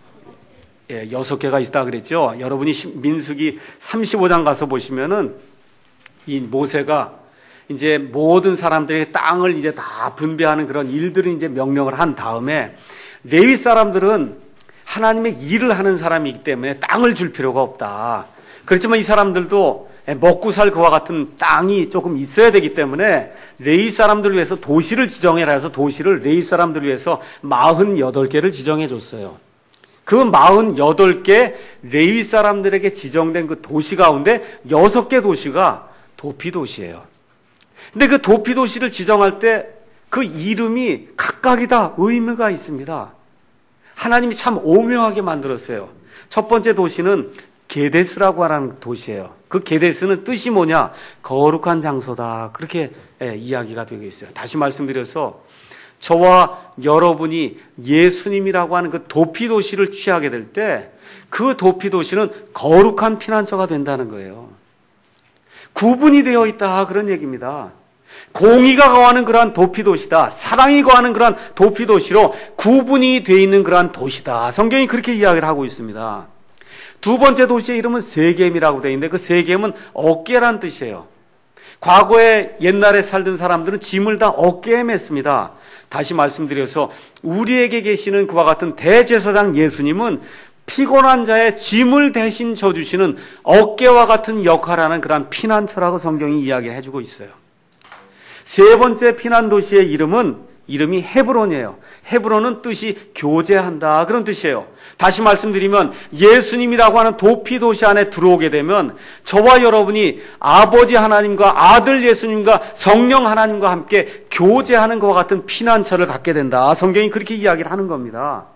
예, 여섯 개가 있다 그랬죠. 여러분이 민수기 삼십오 장 가서 보시면은 이 모세가 이제 모든 사람들에게 땅을 이제 다 분배하는 그런 일들을 이제 명령을 한 다음에 레위 사람들은 하나님의 일을 하는 사람이기 때문에 땅을 줄 필요가 없다. 그렇지만 이 사람들도 먹고 살 그와 같은 땅이 조금 있어야 되기 때문에 레위 사람들을 위해서 도시를 지정해라 해서 도시를 레위 사람들을 위해서 사십팔 개를 지정해 줬어요. 그 사십팔 개 레위 사람들에게 지정된 그 도시 가운데 여섯 개 도시가 도피도시예요. 근데 그 도피도시를 지정할 때 그 이름이 각각이 다 의미가 있습니다. 하나님이 참 오묘하게 만들었어요. 첫 번째 도시는 게데스라고 하는 도시예요. 그 게데스는 뜻이 뭐냐? 거룩한 장소다. 그렇게 예, 이야기가 되고 있어요. 다시 말씀드려서 저와 여러분이 예수님이라고 하는 그 도피도시를 취하게 될 때 그 도피도시는 거룩한 피난처가 된다는 거예요. 구분이 되어 있다. 그런 얘기입니다. 공의가 거하는 그러한 도피도시다. 사랑이 거하는 그러한 도피도시로 구분이 되어 있는 그러한 도시다. 성경이 그렇게 이야기를 하고 있습니다. 두 번째 도시의 이름은 세겜이라고 되어 있는데 그 세겜은 어깨란 뜻이에요. 과거에 옛날에 살던 사람들은 짐을 다 어깨에 맸습니다. 다시 말씀드려서 우리에게 계시는 그와 같은 대제사장 예수님은 피곤한 자의 짐을 대신 져주시는 어깨와 같은 역할을 하는 그러한 피난처라고 성경이 이야기를 해주고 있어요. 세 번째 피난 도시의 이름은 이름이 헤브론이에요. 헤브론은 뜻이 교제한다 그런 뜻이에요. 다시 말씀드리면 예수님이라고 하는 도피 도시 안에 들어오게 되면 저와 여러분이 아버지 하나님과 아들 예수님과 성령 하나님과 함께 교제하는 것과 같은 피난처를 갖게 된다. 성경이 그렇게 이야기를 하는 겁니다.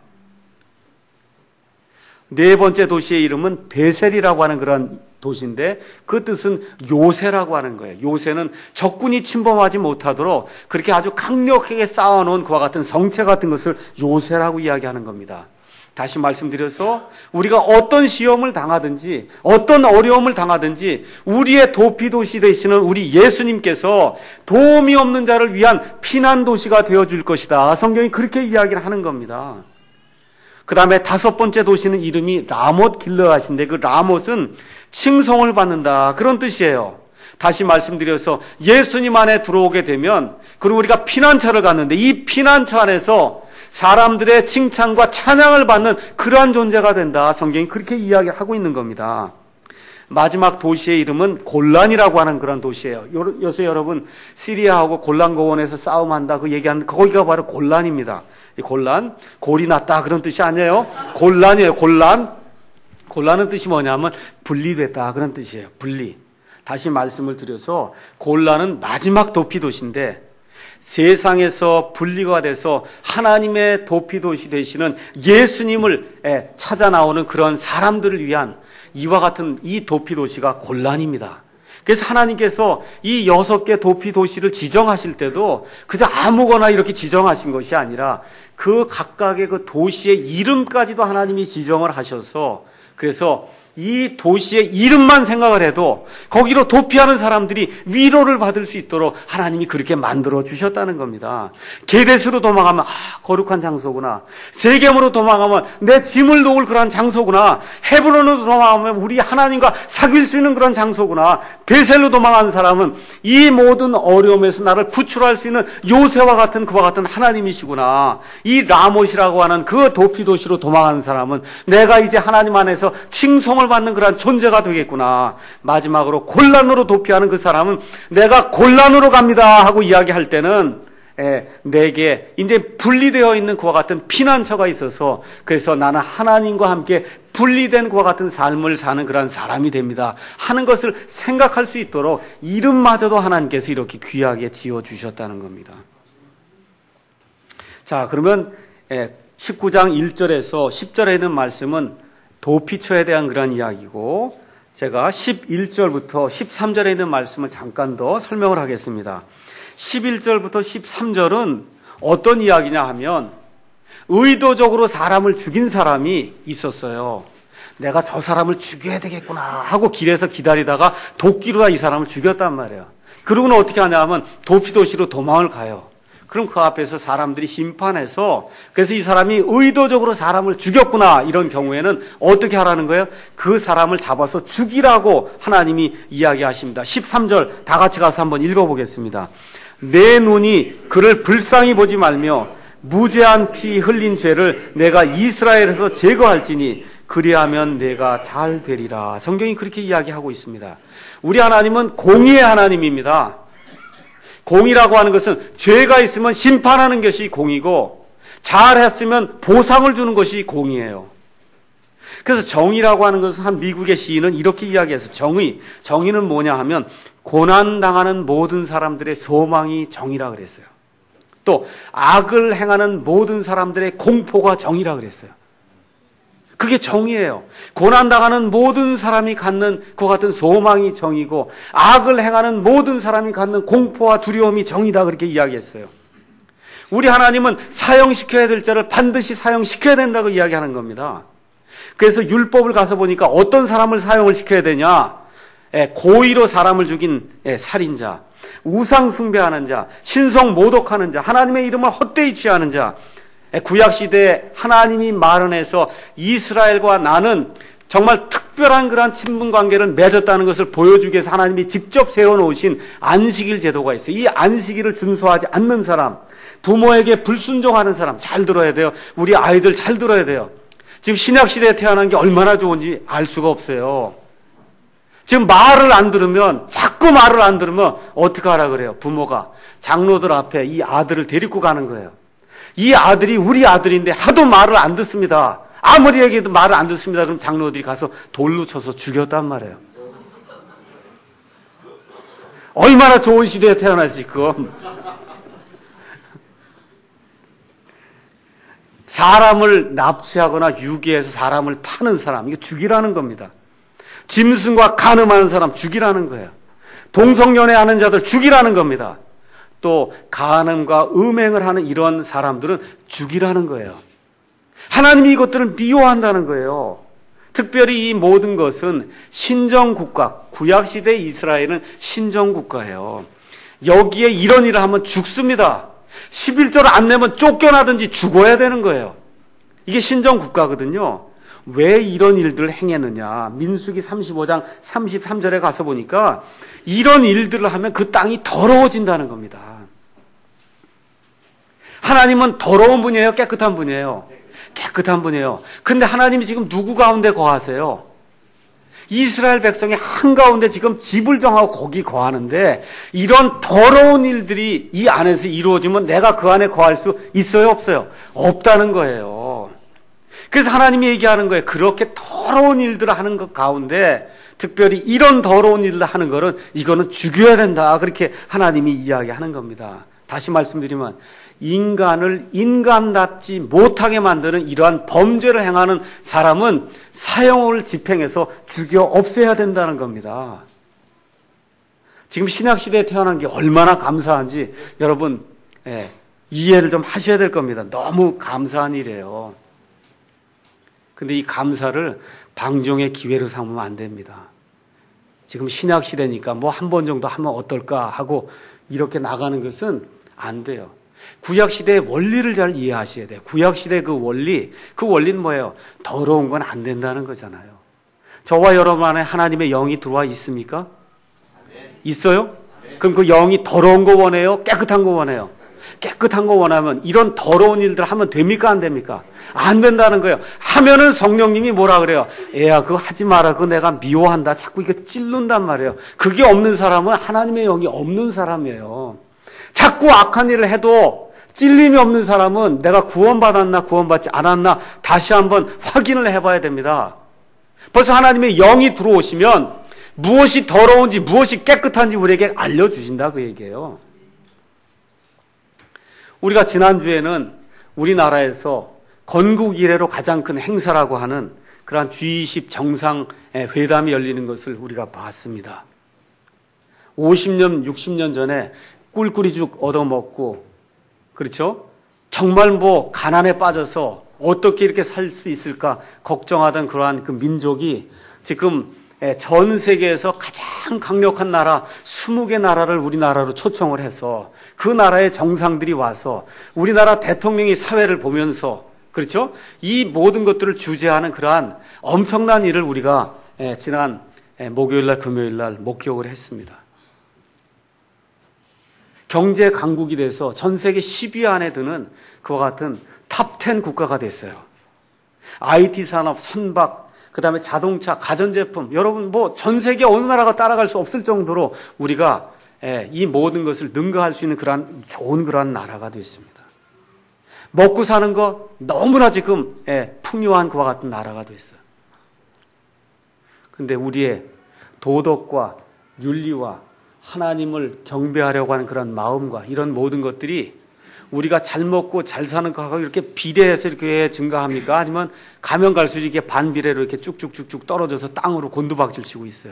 네 번째 도시의 이름은 베셀이라고 하는 그런 도시인데 그 뜻은 요새라고 하는 거예요. 요새는 적군이 침범하지 못하도록 그렇게 아주 강력하게 쌓아놓은 그와 같은 성체 같은 것을 요새라고 이야기하는 겁니다. 다시 말씀드려서 우리가 어떤 시험을 당하든지 어떤 어려움을 당하든지 우리의 도피도시 되시는 우리 예수님께서 도움이 없는 자를 위한 피난도시가 되어줄 것이다. 성경이 그렇게 이야기를 하는 겁니다. 그 다음에 다섯 번째 도시는 이름이 라못 길르앗인데 그 라못은 칭송을 받는다 그런 뜻이에요. 다시 말씀드려서 예수님 안에 들어오게 되면 그리고 우리가 피난처를 갔는데 이 피난처 안에서 사람들의 칭찬과 찬양을 받는 그러한 존재가 된다. 성경이 그렇게 이야기하고 있는 겁니다. 마지막 도시의 이름은 골란이라고 하는 그런 도시예요. 요새 여러분 시리아하고 골란 고원에서 싸움한다 그 얘기하는 거기가 바로 골란입니다. 이 골란, 골이 났다 그런 뜻이 아니에요. 골란이에요. 골란. 골란은 뜻이 뭐냐면 분리됐다 그런 뜻이에요. 분리. 다시 말씀을 드려서 골란은 마지막 도피도시인데 세상에서 분리가 돼서 하나님의 도피도시 되시는 예수님을 찾아 나오는 그런 사람들을 위한 이와 같은 이 도피도시가 골란입니다. 그래서 하나님께서 이 여섯 개 도피도시를 지정하실 때도 그저 아무거나 이렇게 지정하신 것이 아니라 그 각각의 그 도시의 이름까지도 하나님이 지정을 하셔서 그래서 이 도시의 이름만 생각을 해도 거기로 도피하는 사람들이 위로를 받을 수 있도록 하나님이 그렇게 만들어 주셨다는 겁니다. 게데스로 도망가면 아 거룩한 장소구나. 세겜으로 도망가면 내 짐을 놓을 그런 장소구나. 헤브론으로 도망가면 우리 하나님과 사귈 수 있는 그런 장소구나. 베셀로 도망가는 사람은 이 모든 어려움에서 나를 구출할 수 있는 요새와 같은 그와 같은 하나님이시구나. 이 라못이라고 하는 그 도피도시로 도망가는 사람은 내가 이제 하나님 안에서 칭송을 받는 그런 존재가 되겠구나. 마지막으로 곤란으로 도피하는 그 사람은 내가 곤란으로 갑니다 하고 이야기할 때는 에, 내게 이제 분리되어 있는 그와 같은 피난처가 있어서 그래서 나는 하나님과 함께 분리된 그와 같은 삶을 사는 그런 사람이 됩니다 하는 것을 생각할 수 있도록 이름마저도 하나님께서 이렇게 귀하게 지어주셨다는 겁니다. 자, 그러면 에, 십구 장 일 절에서 십 절에 있는 말씀은 도피처에 대한 그런 이야기고, 제가 십일 절부터 십삼 절에 있는 말씀을 잠깐 더 설명을 하겠습니다. 십일 절부터 십삼 절은 어떤 이야기냐 하면 의도적으로 사람을 죽인 사람이 있었어요. 내가 저 사람을 죽여야 되겠구나 하고 길에서 기다리다가 도끼로 이 사람을 죽였단 말이에요. 그러고는 어떻게 하냐 하면 도피도시로 도망을 가요. 그럼 그 앞에서 사람들이 심판해서, 그래서 이 사람이 의도적으로 사람을 죽였구나 이런 경우에는 어떻게 하라는 거예요? 그 사람을 잡아서 죽이라고 하나님이 이야기하십니다. 십삼 절 다 같이 가서 한번 읽어보겠습니다. 내 눈이 그를 불쌍히 보지 말며 무죄한 피 흘린 죄를 내가 이스라엘에서 제거할지니 그리하면 내가 잘 되리라. 성경이 그렇게 이야기하고 있습니다. 우리 하나님은 공의의 하나님입니다. 공의라고 하는 것은 죄가 있으면 심판하는 것이 공이고 잘했으면 보상을 주는 것이 공이에요. 그래서 정의라고 하는 것은 한 미국의 시인은 이렇게 이야기해서 정의, 정의는 뭐냐 하면 고난당하는 모든 사람들의 소망이 정의라 그랬어요. 또 악을 행하는 모든 사람들의 공포가 정의라 그랬어요. 그게 정의예요. 고난당하는 모든 사람이 갖는 그와 같은 소망이 정의고 악을 행하는 모든 사람이 갖는 공포와 두려움이 정의다 그렇게 이야기했어요. 우리 하나님은 사형시켜야 될 자를 반드시 사형시켜야 된다고 이야기하는 겁니다. 그래서 율법을 가서 보니까 어떤 사람을 사형을 시켜야 되냐? 고의로 사람을 죽인 살인자, 우상 숭배하는 자, 신성 모독하는 자, 하나님의 이름을 헛되이 취하는 자. 구약시대에 하나님이 마련해서 이스라엘과 나는 정말 특별한 그런 친분관계를 맺었다는 것을 보여주기 위해서 하나님이 직접 세워놓으신 안식일 제도가 있어요. 이 안식일을 준수하지 않는 사람, 부모에게 불순종하는 사람, 잘 들어야 돼요. 우리 아이들 잘 들어야 돼요. 지금 신약시대에 태어난 게 얼마나 좋은지 알 수가 없어요. 지금 말을 안 들으면, 자꾸 말을 안 들으면 어떻게 하라 그래요? 부모가 장로들 앞에 이 아들을 데리고 가는 거예요. 이 아들이 우리 아들인데 하도 말을 안 듣습니다. 아무리 얘기해도 말을 안 듣습니다. 그럼 장로들이 가서 돌로 쳐서 죽였단 말이에요. 얼마나 좋은 시대에 태어났지 그건. 사람을 납치하거나 유기해서 사람을 파는 사람, 이거 죽이라는 겁니다. 짐승과 간음하는 사람 죽이라는 거예요. 동성연애하는 자들 죽이라는 겁니다. 또 간음과 음행을 하는 이런 사람들은 죽이라는 거예요. 하나님이 이것들을 미워한다는 거예요. 특별히 이 모든 것은 신정국가, 구약시대 이스라엘은 신정국가예요. 여기에 이런 일을 하면 죽습니다. 십일 절 안 내면 쫓겨나든지 죽어야 되는 거예요. 이게 신정국가거든요. 왜 이런 일들을 행했느냐? 민수기 삼십오 장 삼십삼 절에 가서 보니까 이런 일들을 하면 그 땅이 더러워진다는 겁니다. 하나님은 더러운 분이에요? 깨끗한 분이에요? 깨끗한 분이에요. 근데 하나님이 지금 누구 가운데 거하세요? 이스라엘 백성이 한가운데 지금 집을 정하고 거기 거하는데 이런 더러운 일들이 이 안에서 이루어지면 내가 그 안에 거할 수 있어요? 없어요? 없다는 거예요. 그래서 하나님이 얘기하는 거예요. 그렇게 더러운 일들을 하는 것 가운데 특별히 이런 더러운 일을 하는 거는 이거는 죽여야 된다. 그렇게 하나님이 이야기하는 겁니다. 다시 말씀드리면 인간을 인간답지 못하게 만드는 이러한 범죄를 행하는 사람은 사형을 집행해서 죽여 없애야 된다는 겁니다. 지금 신약시대에 태어난 게 얼마나 감사한지 여러분 예, 이해를 좀 하셔야 될 겁니다. 너무 감사한 일이에요. 근데 이 감사를 방종의 기회로 삼으면 안 됩니다. 지금 신약시대니까 뭐 한 번 정도 하면 어떨까 하고 이렇게 나가는 것은 안 돼요. 구약시대의 원리를 잘 이해하셔야 돼요. 구약시대의 그 원리, 그 원리는 뭐예요? 더러운 건 안 된다는 거잖아요. 저와 여러분 안에 하나님의 영이 들어와 있습니까? 있어요? 그럼 그 영이 더러운 거 원해요? 깨끗한 거 원해요? 깨끗한 거 원하면 이런 더러운 일들 하면 됩니까? 안 됩니까? 안 된다는 거예요. 하면은 성령님이 뭐라 그래요? 애야 그거 하지 마라. 그거 내가 미워한다. 자꾸 이거 찔른단 말이에요. 그게 없는 사람은 하나님의 영이 없는 사람이에요. 자꾸 악한 일을 해도 찔림이 없는 사람은 내가 구원받았나 구원받지 않았나 다시 한번 확인을 해봐야 됩니다. 벌써 하나님의 영이 들어오시면 무엇이 더러운지 무엇이 깨끗한지 우리에게 알려주신다 그 얘기예요. 우리가 지난주에는 우리나라에서 건국 이래로 가장 큰 행사라고 하는 그러한 지 이십 정상회담이 열리는 것을 우리가 봤습니다. 오십 년, 육십 년 전에 꿀꿀이죽 얻어먹고, 그렇죠? 정말 뭐 가난에 빠져서 어떻게 이렇게 살 수 있을까 걱정하던 그러한 그 민족이 지금 전 세계에서 가장 강력한 나라 스무 개 나라를 우리나라로 초청을 해서 그 나라의 정상들이 와서 우리나라 대통령이 사회를 보면서, 그렇죠? 이 모든 것들을 주재하는 그러한 엄청난 일을 우리가 지난 목요일날 금요일날 목격을 했습니다. 경제 강국이 돼서 전 세계 십 위 안에 드는 그와 같은 탑 텐 국가가 됐어요. 아이티 산업, 선박, 그 다음에 자동차, 가전제품, 여러분 뭐 전 세계 어느 나라가 따라갈 수 없을 정도로 우리가 이 모든 것을 능가할 수 있는 그러한 좋은 그러한 나라가 됐습니다. 먹고 사는 거 너무나 지금 풍요한 그와 같은 나라가 됐어요. 근데 우리의 도덕과 윤리와 하나님을 경배하려고 하는 그런 마음과 이런 모든 것들이 우리가 잘 먹고 잘 사는 것하고 이렇게 비례해서 이렇게 증가합니까? 아니면 가면 갈수록 이렇게 반비례로 이렇게 쭉쭉쭉쭉 떨어져서 땅으로 곤두박질 치고 있어요.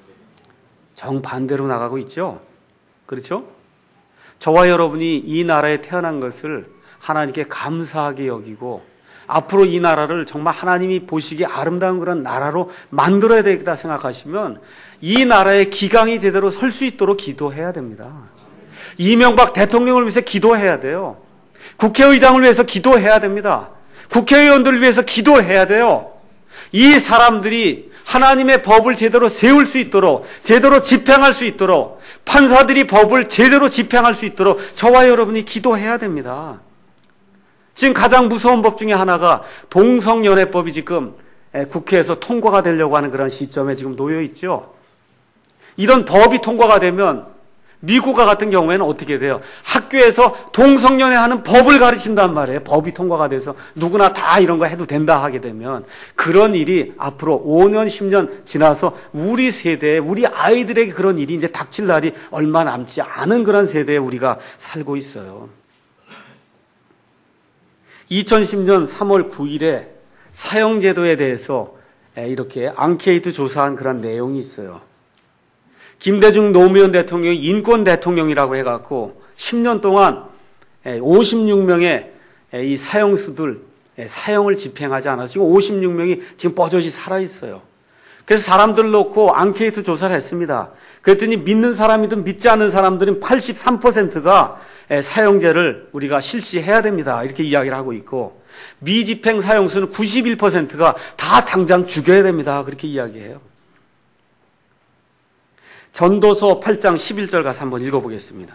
정반대로 나가고 있죠? 그렇죠? 저와 여러분이 이 나라에 태어난 것을 하나님께 감사하게 여기고 앞으로 이 나라를 정말 하나님이 보시기에 아름다운 그런 나라로 만들어야 되겠다 생각하시면 이 나라의 기강이 제대로 설 수 있도록 기도해야 됩니다. 이명박 대통령을 위해서 기도해야 돼요. 국회의장을 위해서 기도해야 됩니다. 국회의원들을 위해서 기도해야 돼요. 이 사람들이 하나님의 법을 제대로 세울 수 있도록, 제대로 집행할 수 있도록, 판사들이 법을 제대로 집행할 수 있도록 저와 여러분이 기도해야 됩니다. 지금 가장 무서운 법 중에 하나가 동성연애법이 지금 국회에서 통과가 되려고 하는 그런 시점에 지금 놓여 있죠. 이런 법이 통과가 되면 미국과 같은 경우에는 어떻게 돼요? 학교에서 동성연애하는 법을 가르친단 말이에요. 법이 통과가 돼서 누구나 다 이런 거 해도 된다 하게 되면 그런 일이 앞으로 오 년, 십 년 지나서 우리 세대에, 우리 아이들에게 그런 일이 이제 닥칠 날이 얼마 남지 않은 그런 세대에 우리가 살고 있어요. 이천십 년 삼월 구일에 사형제도에 대해서 이렇게 앙케이트 조사한 그런 내용이 있어요. 김대중 노무현 대통령이 인권 대통령이라고 해갖고 십 년 동안 오십육 명의 이 사형수들 사형을 집행하지 않아서 지금 오십육 명이 지금 뻐젓이 살아있어요. 그래서 사람들 놓고 앙케이트 조사를 했습니다. 그랬더니 믿는 사람이든 믿지 않는 사람들은 팔십삼 퍼센트가 사형제를 우리가 실시해야 됩니다. 이렇게 이야기를 하고 있고 미집행 사형수는 구십일 퍼센트가 다 당장 죽여야 됩니다. 그렇게 이야기해요. 전도서 팔 장 십일 절 가서 한번 읽어보겠습니다.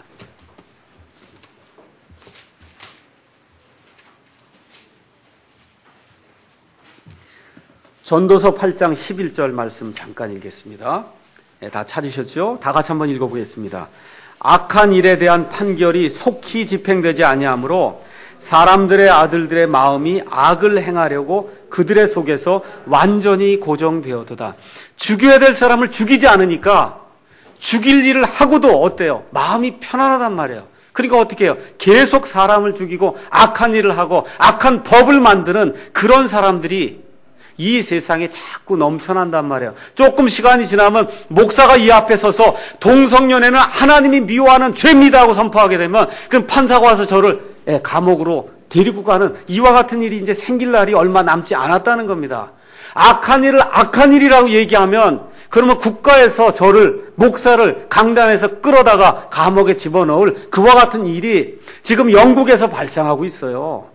전도서 팔 장 십일 절 말씀 잠깐 읽겠습니다. 네, 다 찾으셨죠? 다 같이 한번 읽어보겠습니다. 악한 일에 대한 판결이 속히 집행되지 아니하므로 사람들의 아들들의 마음이 악을 행하려고 그들의 속에서 완전히 고정되어도다. 죽여야 될 사람을 죽이지 않으니까 죽일 일을 하고도 어때요? 마음이 편안하단 말이에요. 그러니까 어떻게 해요? 계속 사람을 죽이고 악한 일을 하고 악한 법을 만드는 그런 사람들이 이 세상에 자꾸 넘쳐난단 말이에요. 조금 시간이 지나면 목사가 이 앞에 서서 동성연애는 하나님이 미워하는 죄입니다 하고 선포하게 되면 그럼 판사가 와서 저를 감옥으로 데리고 가는 이와 같은 일이 이제 생길 날이 얼마 남지 않았다는 겁니다. 악한 일을 악한 일이라고 얘기하면 그러면 국가에서 저를 목사를 강단에서 끌어다가 감옥에 집어넣을 그와 같은 일이 지금 영국에서 발생하고 있어요.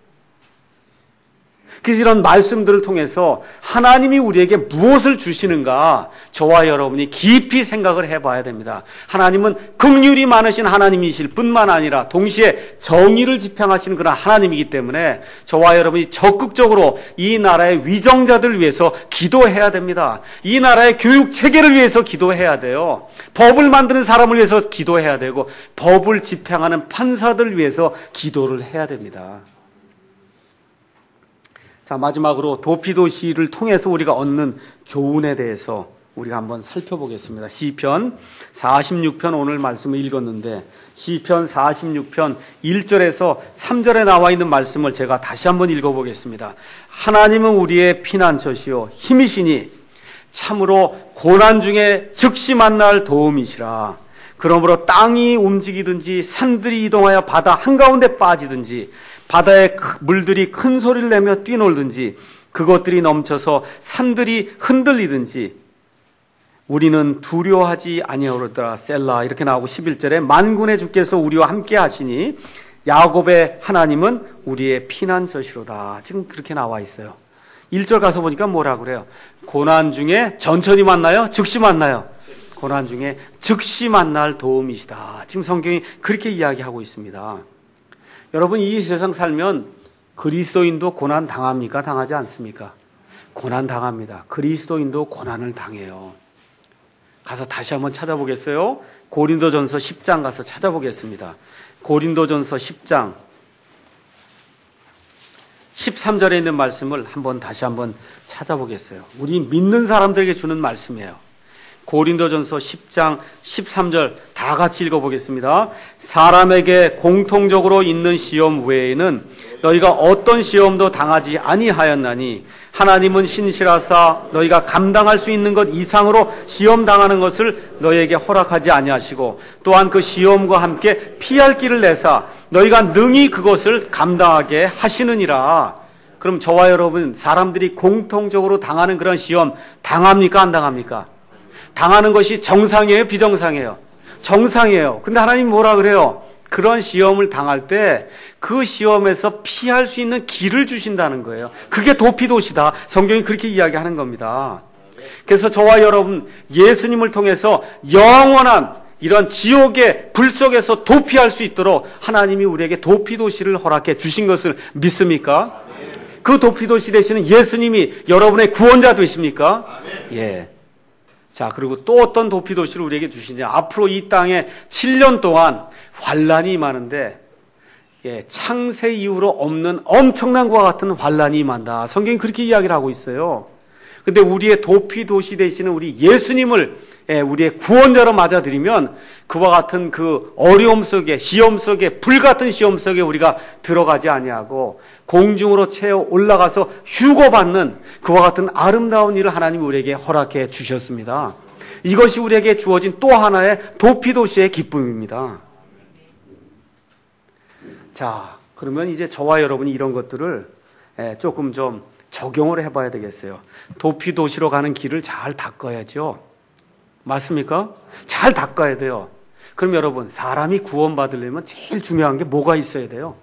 그래서 이런 말씀들을 통해서 하나님이 우리에게 무엇을 주시는가 저와 여러분이 깊이 생각을 해봐야 됩니다. 하나님은 긍휼이 많으신 하나님이실 뿐만 아니라 동시에 정의를 집행하시는 그런 하나님이기 때문에 저와 여러분이 적극적으로 이 나라의 위정자들을 위해서 기도해야 됩니다. 이 나라의 교육 체계를 위해서 기도해야 돼요. 법을 만드는 사람을 위해서 기도해야 되고 법을 집행하는 판사들을 위해서 기도를 해야 됩니다. 자, 마지막으로 도피도시를 통해서 우리가 얻는 교훈에 대해서 우리가 한번 살펴보겠습니다. 시편 사십육 편 오늘 말씀을 읽었는데 시편 사십육 편 일 절에서 삼 절에 나와 있는 말씀을 제가 다시 한번 읽어보겠습니다. 하나님은 우리의 피난처시요 힘이시니 참으로 고난 중에 즉시 만날 도움이시라. 그러므로 땅이 움직이든지 산들이 이동하여 바다 한가운데 빠지든지 바다의 물들이 큰 소리를 내며 뛰놀든지 그것들이 넘쳐서 산들이 흔들리든지 우리는 두려워하지 아니하리로다. 셀라 이렇게 나오고 십일 절에 만군의 주께서 우리와 함께 하시니 야곱의 하나님은 우리의 피난처시로다. 지금 그렇게 나와 있어요. 일 절 가서 보니까 뭐라 그래요? 고난 중에 천천히 만나요? 즉시 만나요? 고난 중에 즉시 만날 도움이시다. 지금 성경이 그렇게 이야기하고 있습니다. 여러분, 이 세상 살면 그리스도인도 고난 당합니까? 당하지 않습니까? 고난 당합니다. 그리스도인도 고난을 당해요. 가서 다시 한번 찾아보겠어요? 고린도전서 십 장 가서 찾아보겠습니다. 고린도전서 십 장 십삼 절에 있는 말씀을 한번 다시 한번 찾아보겠어요. 우리 믿는 사람들에게 주는 말씀이에요. 고린도전서 십 장 십삼 절 다 같이 읽어보겠습니다. 사람에게 공통적으로 있는 시험 외에는 너희가 어떤 시험도 당하지 아니하였나니 하나님은 신실하사 너희가 감당할 수 있는 것 이상으로 시험 당하는 것을 너희에게 허락하지 아니하시고 또한 그 시험과 함께 피할 길을 내사 너희가 능히 그것을 감당하게 하시느니라. 그럼 저와 여러분, 사람들이 공통적으로 당하는 그런 시험 당합니까? 안 당합니까? 당하는 것이 정상이에요? 비정상이에요? 정상이에요. 근데 하나님 뭐라 그래요? 그런 시험을 당할 때 그 시험에서 피할 수 있는 길을 주신다는 거예요. 그게 도피도시다. 성경이 그렇게 이야기하는 겁니다. 그래서 저와 여러분, 예수님을 통해서 영원한 이런 지옥의 불 속에서 도피할 수 있도록 하나님이 우리에게 도피도시를 허락해 주신 것을 믿습니까? 그 도피도시 되시는 예수님이 여러분의 구원자 되십니까? 예. 자, 그리고 또 어떤 도피도시를 우리에게 주시냐. 앞으로 이 땅에 칠 년 동안 환란이 임하는데, 예, 창세 이후로 없는 엄청난 것과 같은 환란이 임한다. 성경이 그렇게 이야기를 하고 있어요. 근데 우리의 도피도시 되시는 우리 예수님을, 예, 우리의 구원자로 맞아들이면 그와 같은 그 어려움 속에, 시험 속에, 불같은 시험 속에 우리가 들어가지 아니하고 공중으로 채워 올라가서 휴거받는 그와 같은 아름다운 일을 하나님이 우리에게 허락해 주셨습니다. 이것이 우리에게 주어진 또 하나의 도피도시의 기쁨입니다. 자, 그러면 이제 저와 여러분이 이런 것들을 조금 좀 적용을 해봐야 되겠어요. 도피도시로 가는 길을 잘 닦아야죠. 맞습니까? 잘 닦아야 돼요. 그럼 여러분, 사람이 구원받으려면 제일 중요한 게 뭐가 있어야 돼요?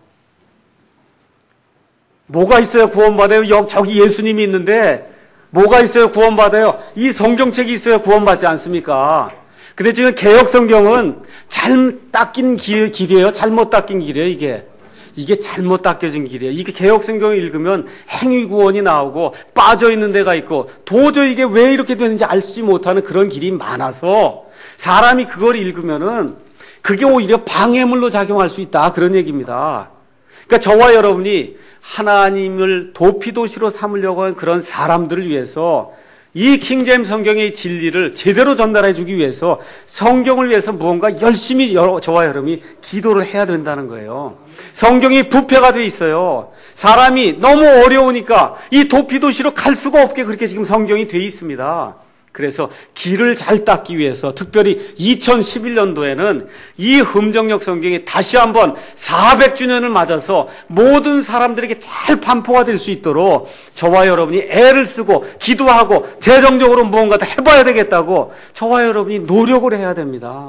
뭐가 있어야 구원받아요? 여기 저기 예수님이 있는데 뭐가 있어야 구원받아요? 이 성경책이 있어야 구원받지 않습니까? 근데 지금 개혁성경은 잘 닦인 길, 길이에요? 잘못 닦인 길이에요, 이게? 이게 잘못 닦여진 길이에요. 이게 개혁성경을 읽으면 행위구원이 나오고 빠져있는 데가 있고 도저히 이게 왜 이렇게 되는지 알지 못하는 그런 길이 많아서 사람이 그걸 읽으면은 그게 오히려 방해물로 작용할 수 있다. 그런 얘기입니다. 그러니까 저와 여러분이 하나님을 도피도시로 삼으려고 하는 그런 사람들을 위해서 이 킹제임스 성경의 진리를 제대로 전달해 주기 위해서 성경을 위해서 무언가 열심히 저와 여러분이 기도를 해야 된다는 거예요. 성경이 부패가 돼 있어요. 사람이 너무 어려우니까 이 도피도시로 갈 수가 없게 그렇게 지금 성경이 돼 있습니다. 그래서 길을 잘 닦기 위해서 특별히 이천십일 년도에는 이 흠정역 성경이 다시 한번 사백 주년을 맞아서 모든 사람들에게 잘 반포가 될 수 있도록 저와 여러분이 애를 쓰고 기도하고 재정적으로 무언가 다 해봐야 되겠다고 저와 여러분이 노력을 해야 됩니다.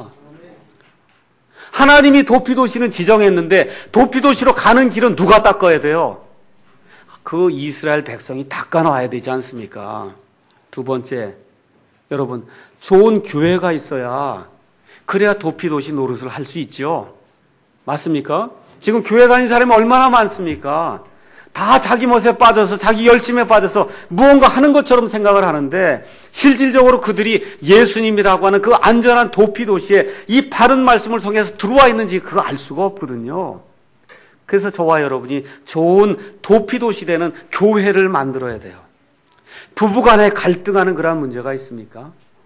하나님이 도피도시는 지정했는데 도피도시로 가는 길은 누가 닦아야 돼요? 그 이스라엘 백성이 닦아놔야 되지 않습니까? 두 번째, 여러분, 좋은 교회가 있어야 그래야 도피도시 노릇을 할 수 있죠. 맞습니까? 지금 교회 다니는 사람이 얼마나 많습니까? 다 자기 멋에 빠져서 자기 열심에 빠져서 무언가 하는 것처럼 생각을 하는데 실질적으로 그들이 예수님이라고 하는 그 안전한 도피도시에 이 바른 말씀을 통해서 들어와 있는지 그거 알 수가 없거든요. 그래서 저와 여러분이 좋은 도피도시 되는 교회를 만들어야 돼요. 부부간에 갈등하는 그러한 문제가 있습니까?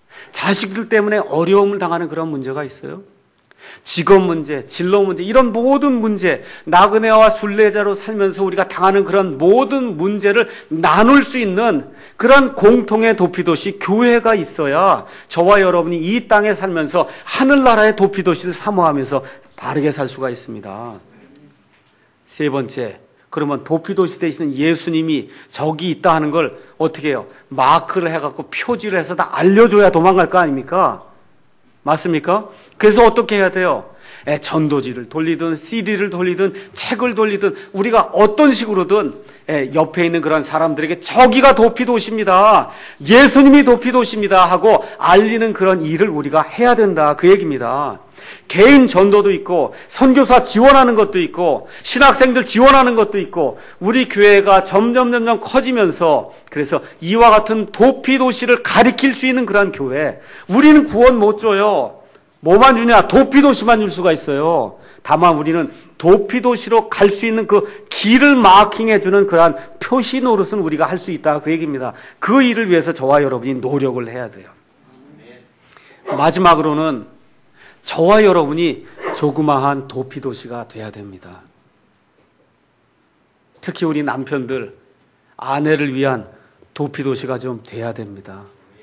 자식들 때문에 어려움을 당하는 그런 문제가 있어요. 직업 문제, 진로 문제, 이런 모든 문제, 나그네와 순례자로 살면서 우리가 당하는 그런 모든 문제를 나눌 수 있는 그런 공통의 도피도시 교회가 있어야 저와 여러분이 이 땅에 살면서 하늘나라의 도피도시를 사모하면서 바르게 살 수가 있습니다. 세 번째, 그러면 도피도시 되시는 예수님이 저기 있다 하는 걸 어떻게 해요? 마크를 해갖고 표지를 해서 다 알려줘야 도망갈 거 아닙니까? 맞습니까? 그래서 어떻게 해야 돼요? 에, 전도지를 돌리든 씨디를 돌리든 책을 돌리든 우리가 어떤 식으로든 에, 옆에 있는 그런 사람들에게 저기가 도피도시입니다. 예수님이 도피도시입니다 하고 알리는 그런 일을 우리가 해야 된다. 그 얘기입니다. 개인 전도도 있고 선교사 지원하는 것도 있고 신학생들 지원하는 것도 있고 우리 교회가 점점 점점 커지면서 그래서 이와 같은 도피도시를 가리킬 수 있는 그런 교회, 우리는 구원 못 줘요. 뭐만 주냐? 도피도시만 줄 수가 있어요. 다만 우리는 도피도시로 갈 수 있는 그 길을 마킹해주는 그러한 표시 노릇은 우리가 할 수 있다 그 얘기입니다. 그 일을 위해서 저와 여러분이 노력을 해야 돼요. 마지막으로는 저와 여러분이 조그마한 도피도시가 돼야 됩니다. 특히 우리 남편들, 아내를 위한 도피도시가 좀 돼야 됩니다.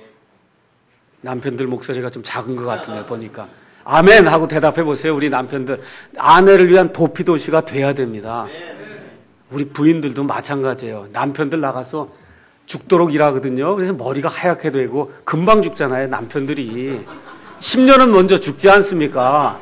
남편들 목소리가 좀 작은 것 같은데 보니까 아멘 하고 대답해 보세요. 우리 남편들, 아내를 위한 도피도시가 돼야 됩니다. 우리 부인들도 마찬가지예요. 남편들 나가서 죽도록 일하거든요. 그래서 머리가 하얗게 되고 금방 죽잖아요. 남편들이 십 년은 먼저 죽지 않습니까?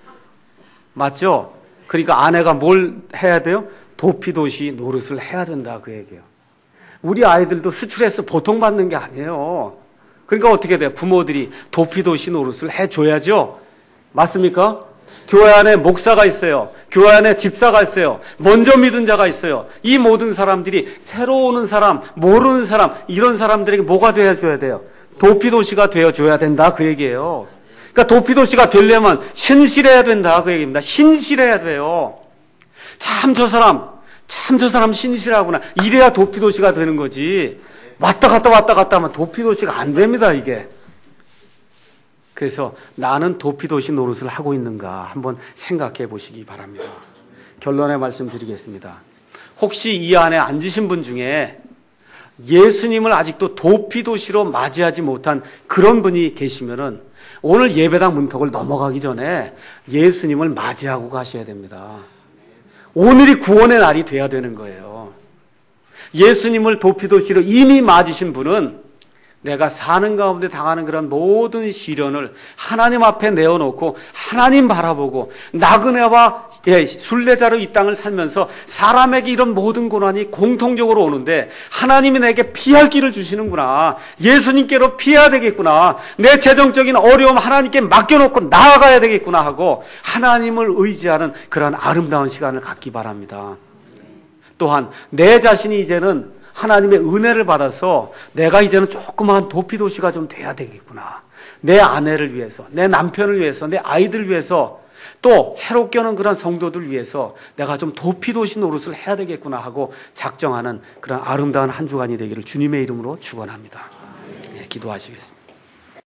맞죠? 그러니까 아내가 뭘 해야 돼요? 도피도시 노릇을 해야 된다 그 얘기예요. 우리 아이들도 스트레스 보통 받는 게 아니에요. 그러니까 어떻게 돼요? 부모들이 도피도시 노릇을 해줘야죠. 맞습니까? 교회 안에 목사가 있어요. 교회 안에 집사가 있어요. 먼저 믿은 자가 있어요. 이 모든 사람들이 새로 오는 사람, 모르는 사람, 이런 사람들에게 뭐가 되어줘야 돼요? 도피도시가 되어줘야 된다 그 얘기예요. 그러니까 도피도시가 되려면 신실해야 된다 그 얘기입니다. 신실해야 돼요. 참 저 사람, 참 저 사람 신실하구나. 이래야 도피도시가 되는 거지. 왔다 갔다 왔다 갔다 하면 도피도시가 안 됩니다 이게. 그래서 나는 도피도시 노릇을 하고 있는가 한번 생각해 보시기 바랍니다. 결론의 말씀 드리겠습니다. 혹시 이 안에 앉으신 분 중에 예수님을 아직도 도피도시로 맞이하지 못한 그런 분이 계시면은 오늘 예배당 문턱을 넘어가기 전에 예수님을 맞이하고 가셔야 됩니다. 오늘이 구원의 날이 돼야 되는 거예요. 예수님을 도피도시로 이미 맞으신 분은 내가 사는 가운데 당하는 그런 모든 시련을 하나님 앞에 내어놓고 하나님 바라보고 나그네와 예, 순례자로 이 땅을 살면서 사람에게 이런 모든 고난이 공통적으로 오는데 하나님이 내게 피할 길을 주시는구나. 예수님께로 피해야 되겠구나. 내 재정적인 어려움 하나님께 맡겨놓고 나아가야 되겠구나 하고 하나님을 의지하는 그런 아름다운 시간을 갖기 바랍니다. 또한 내 자신이 이제는 하나님의 은혜를 받아서 내가 이제는 조그마한 도피도시가 좀 돼야 되겠구나. 내 아내를 위해서, 내 남편을 위해서, 내 아이들 위해서, 또 새롭게 오는 그런 성도들 위해서 내가 좀 도피도시 노릇을 해야 되겠구나 하고 작정하는 그런 아름다운 한 주간이 되기를 주님의 이름으로 축원합니다. 네, 기도하시겠습니다.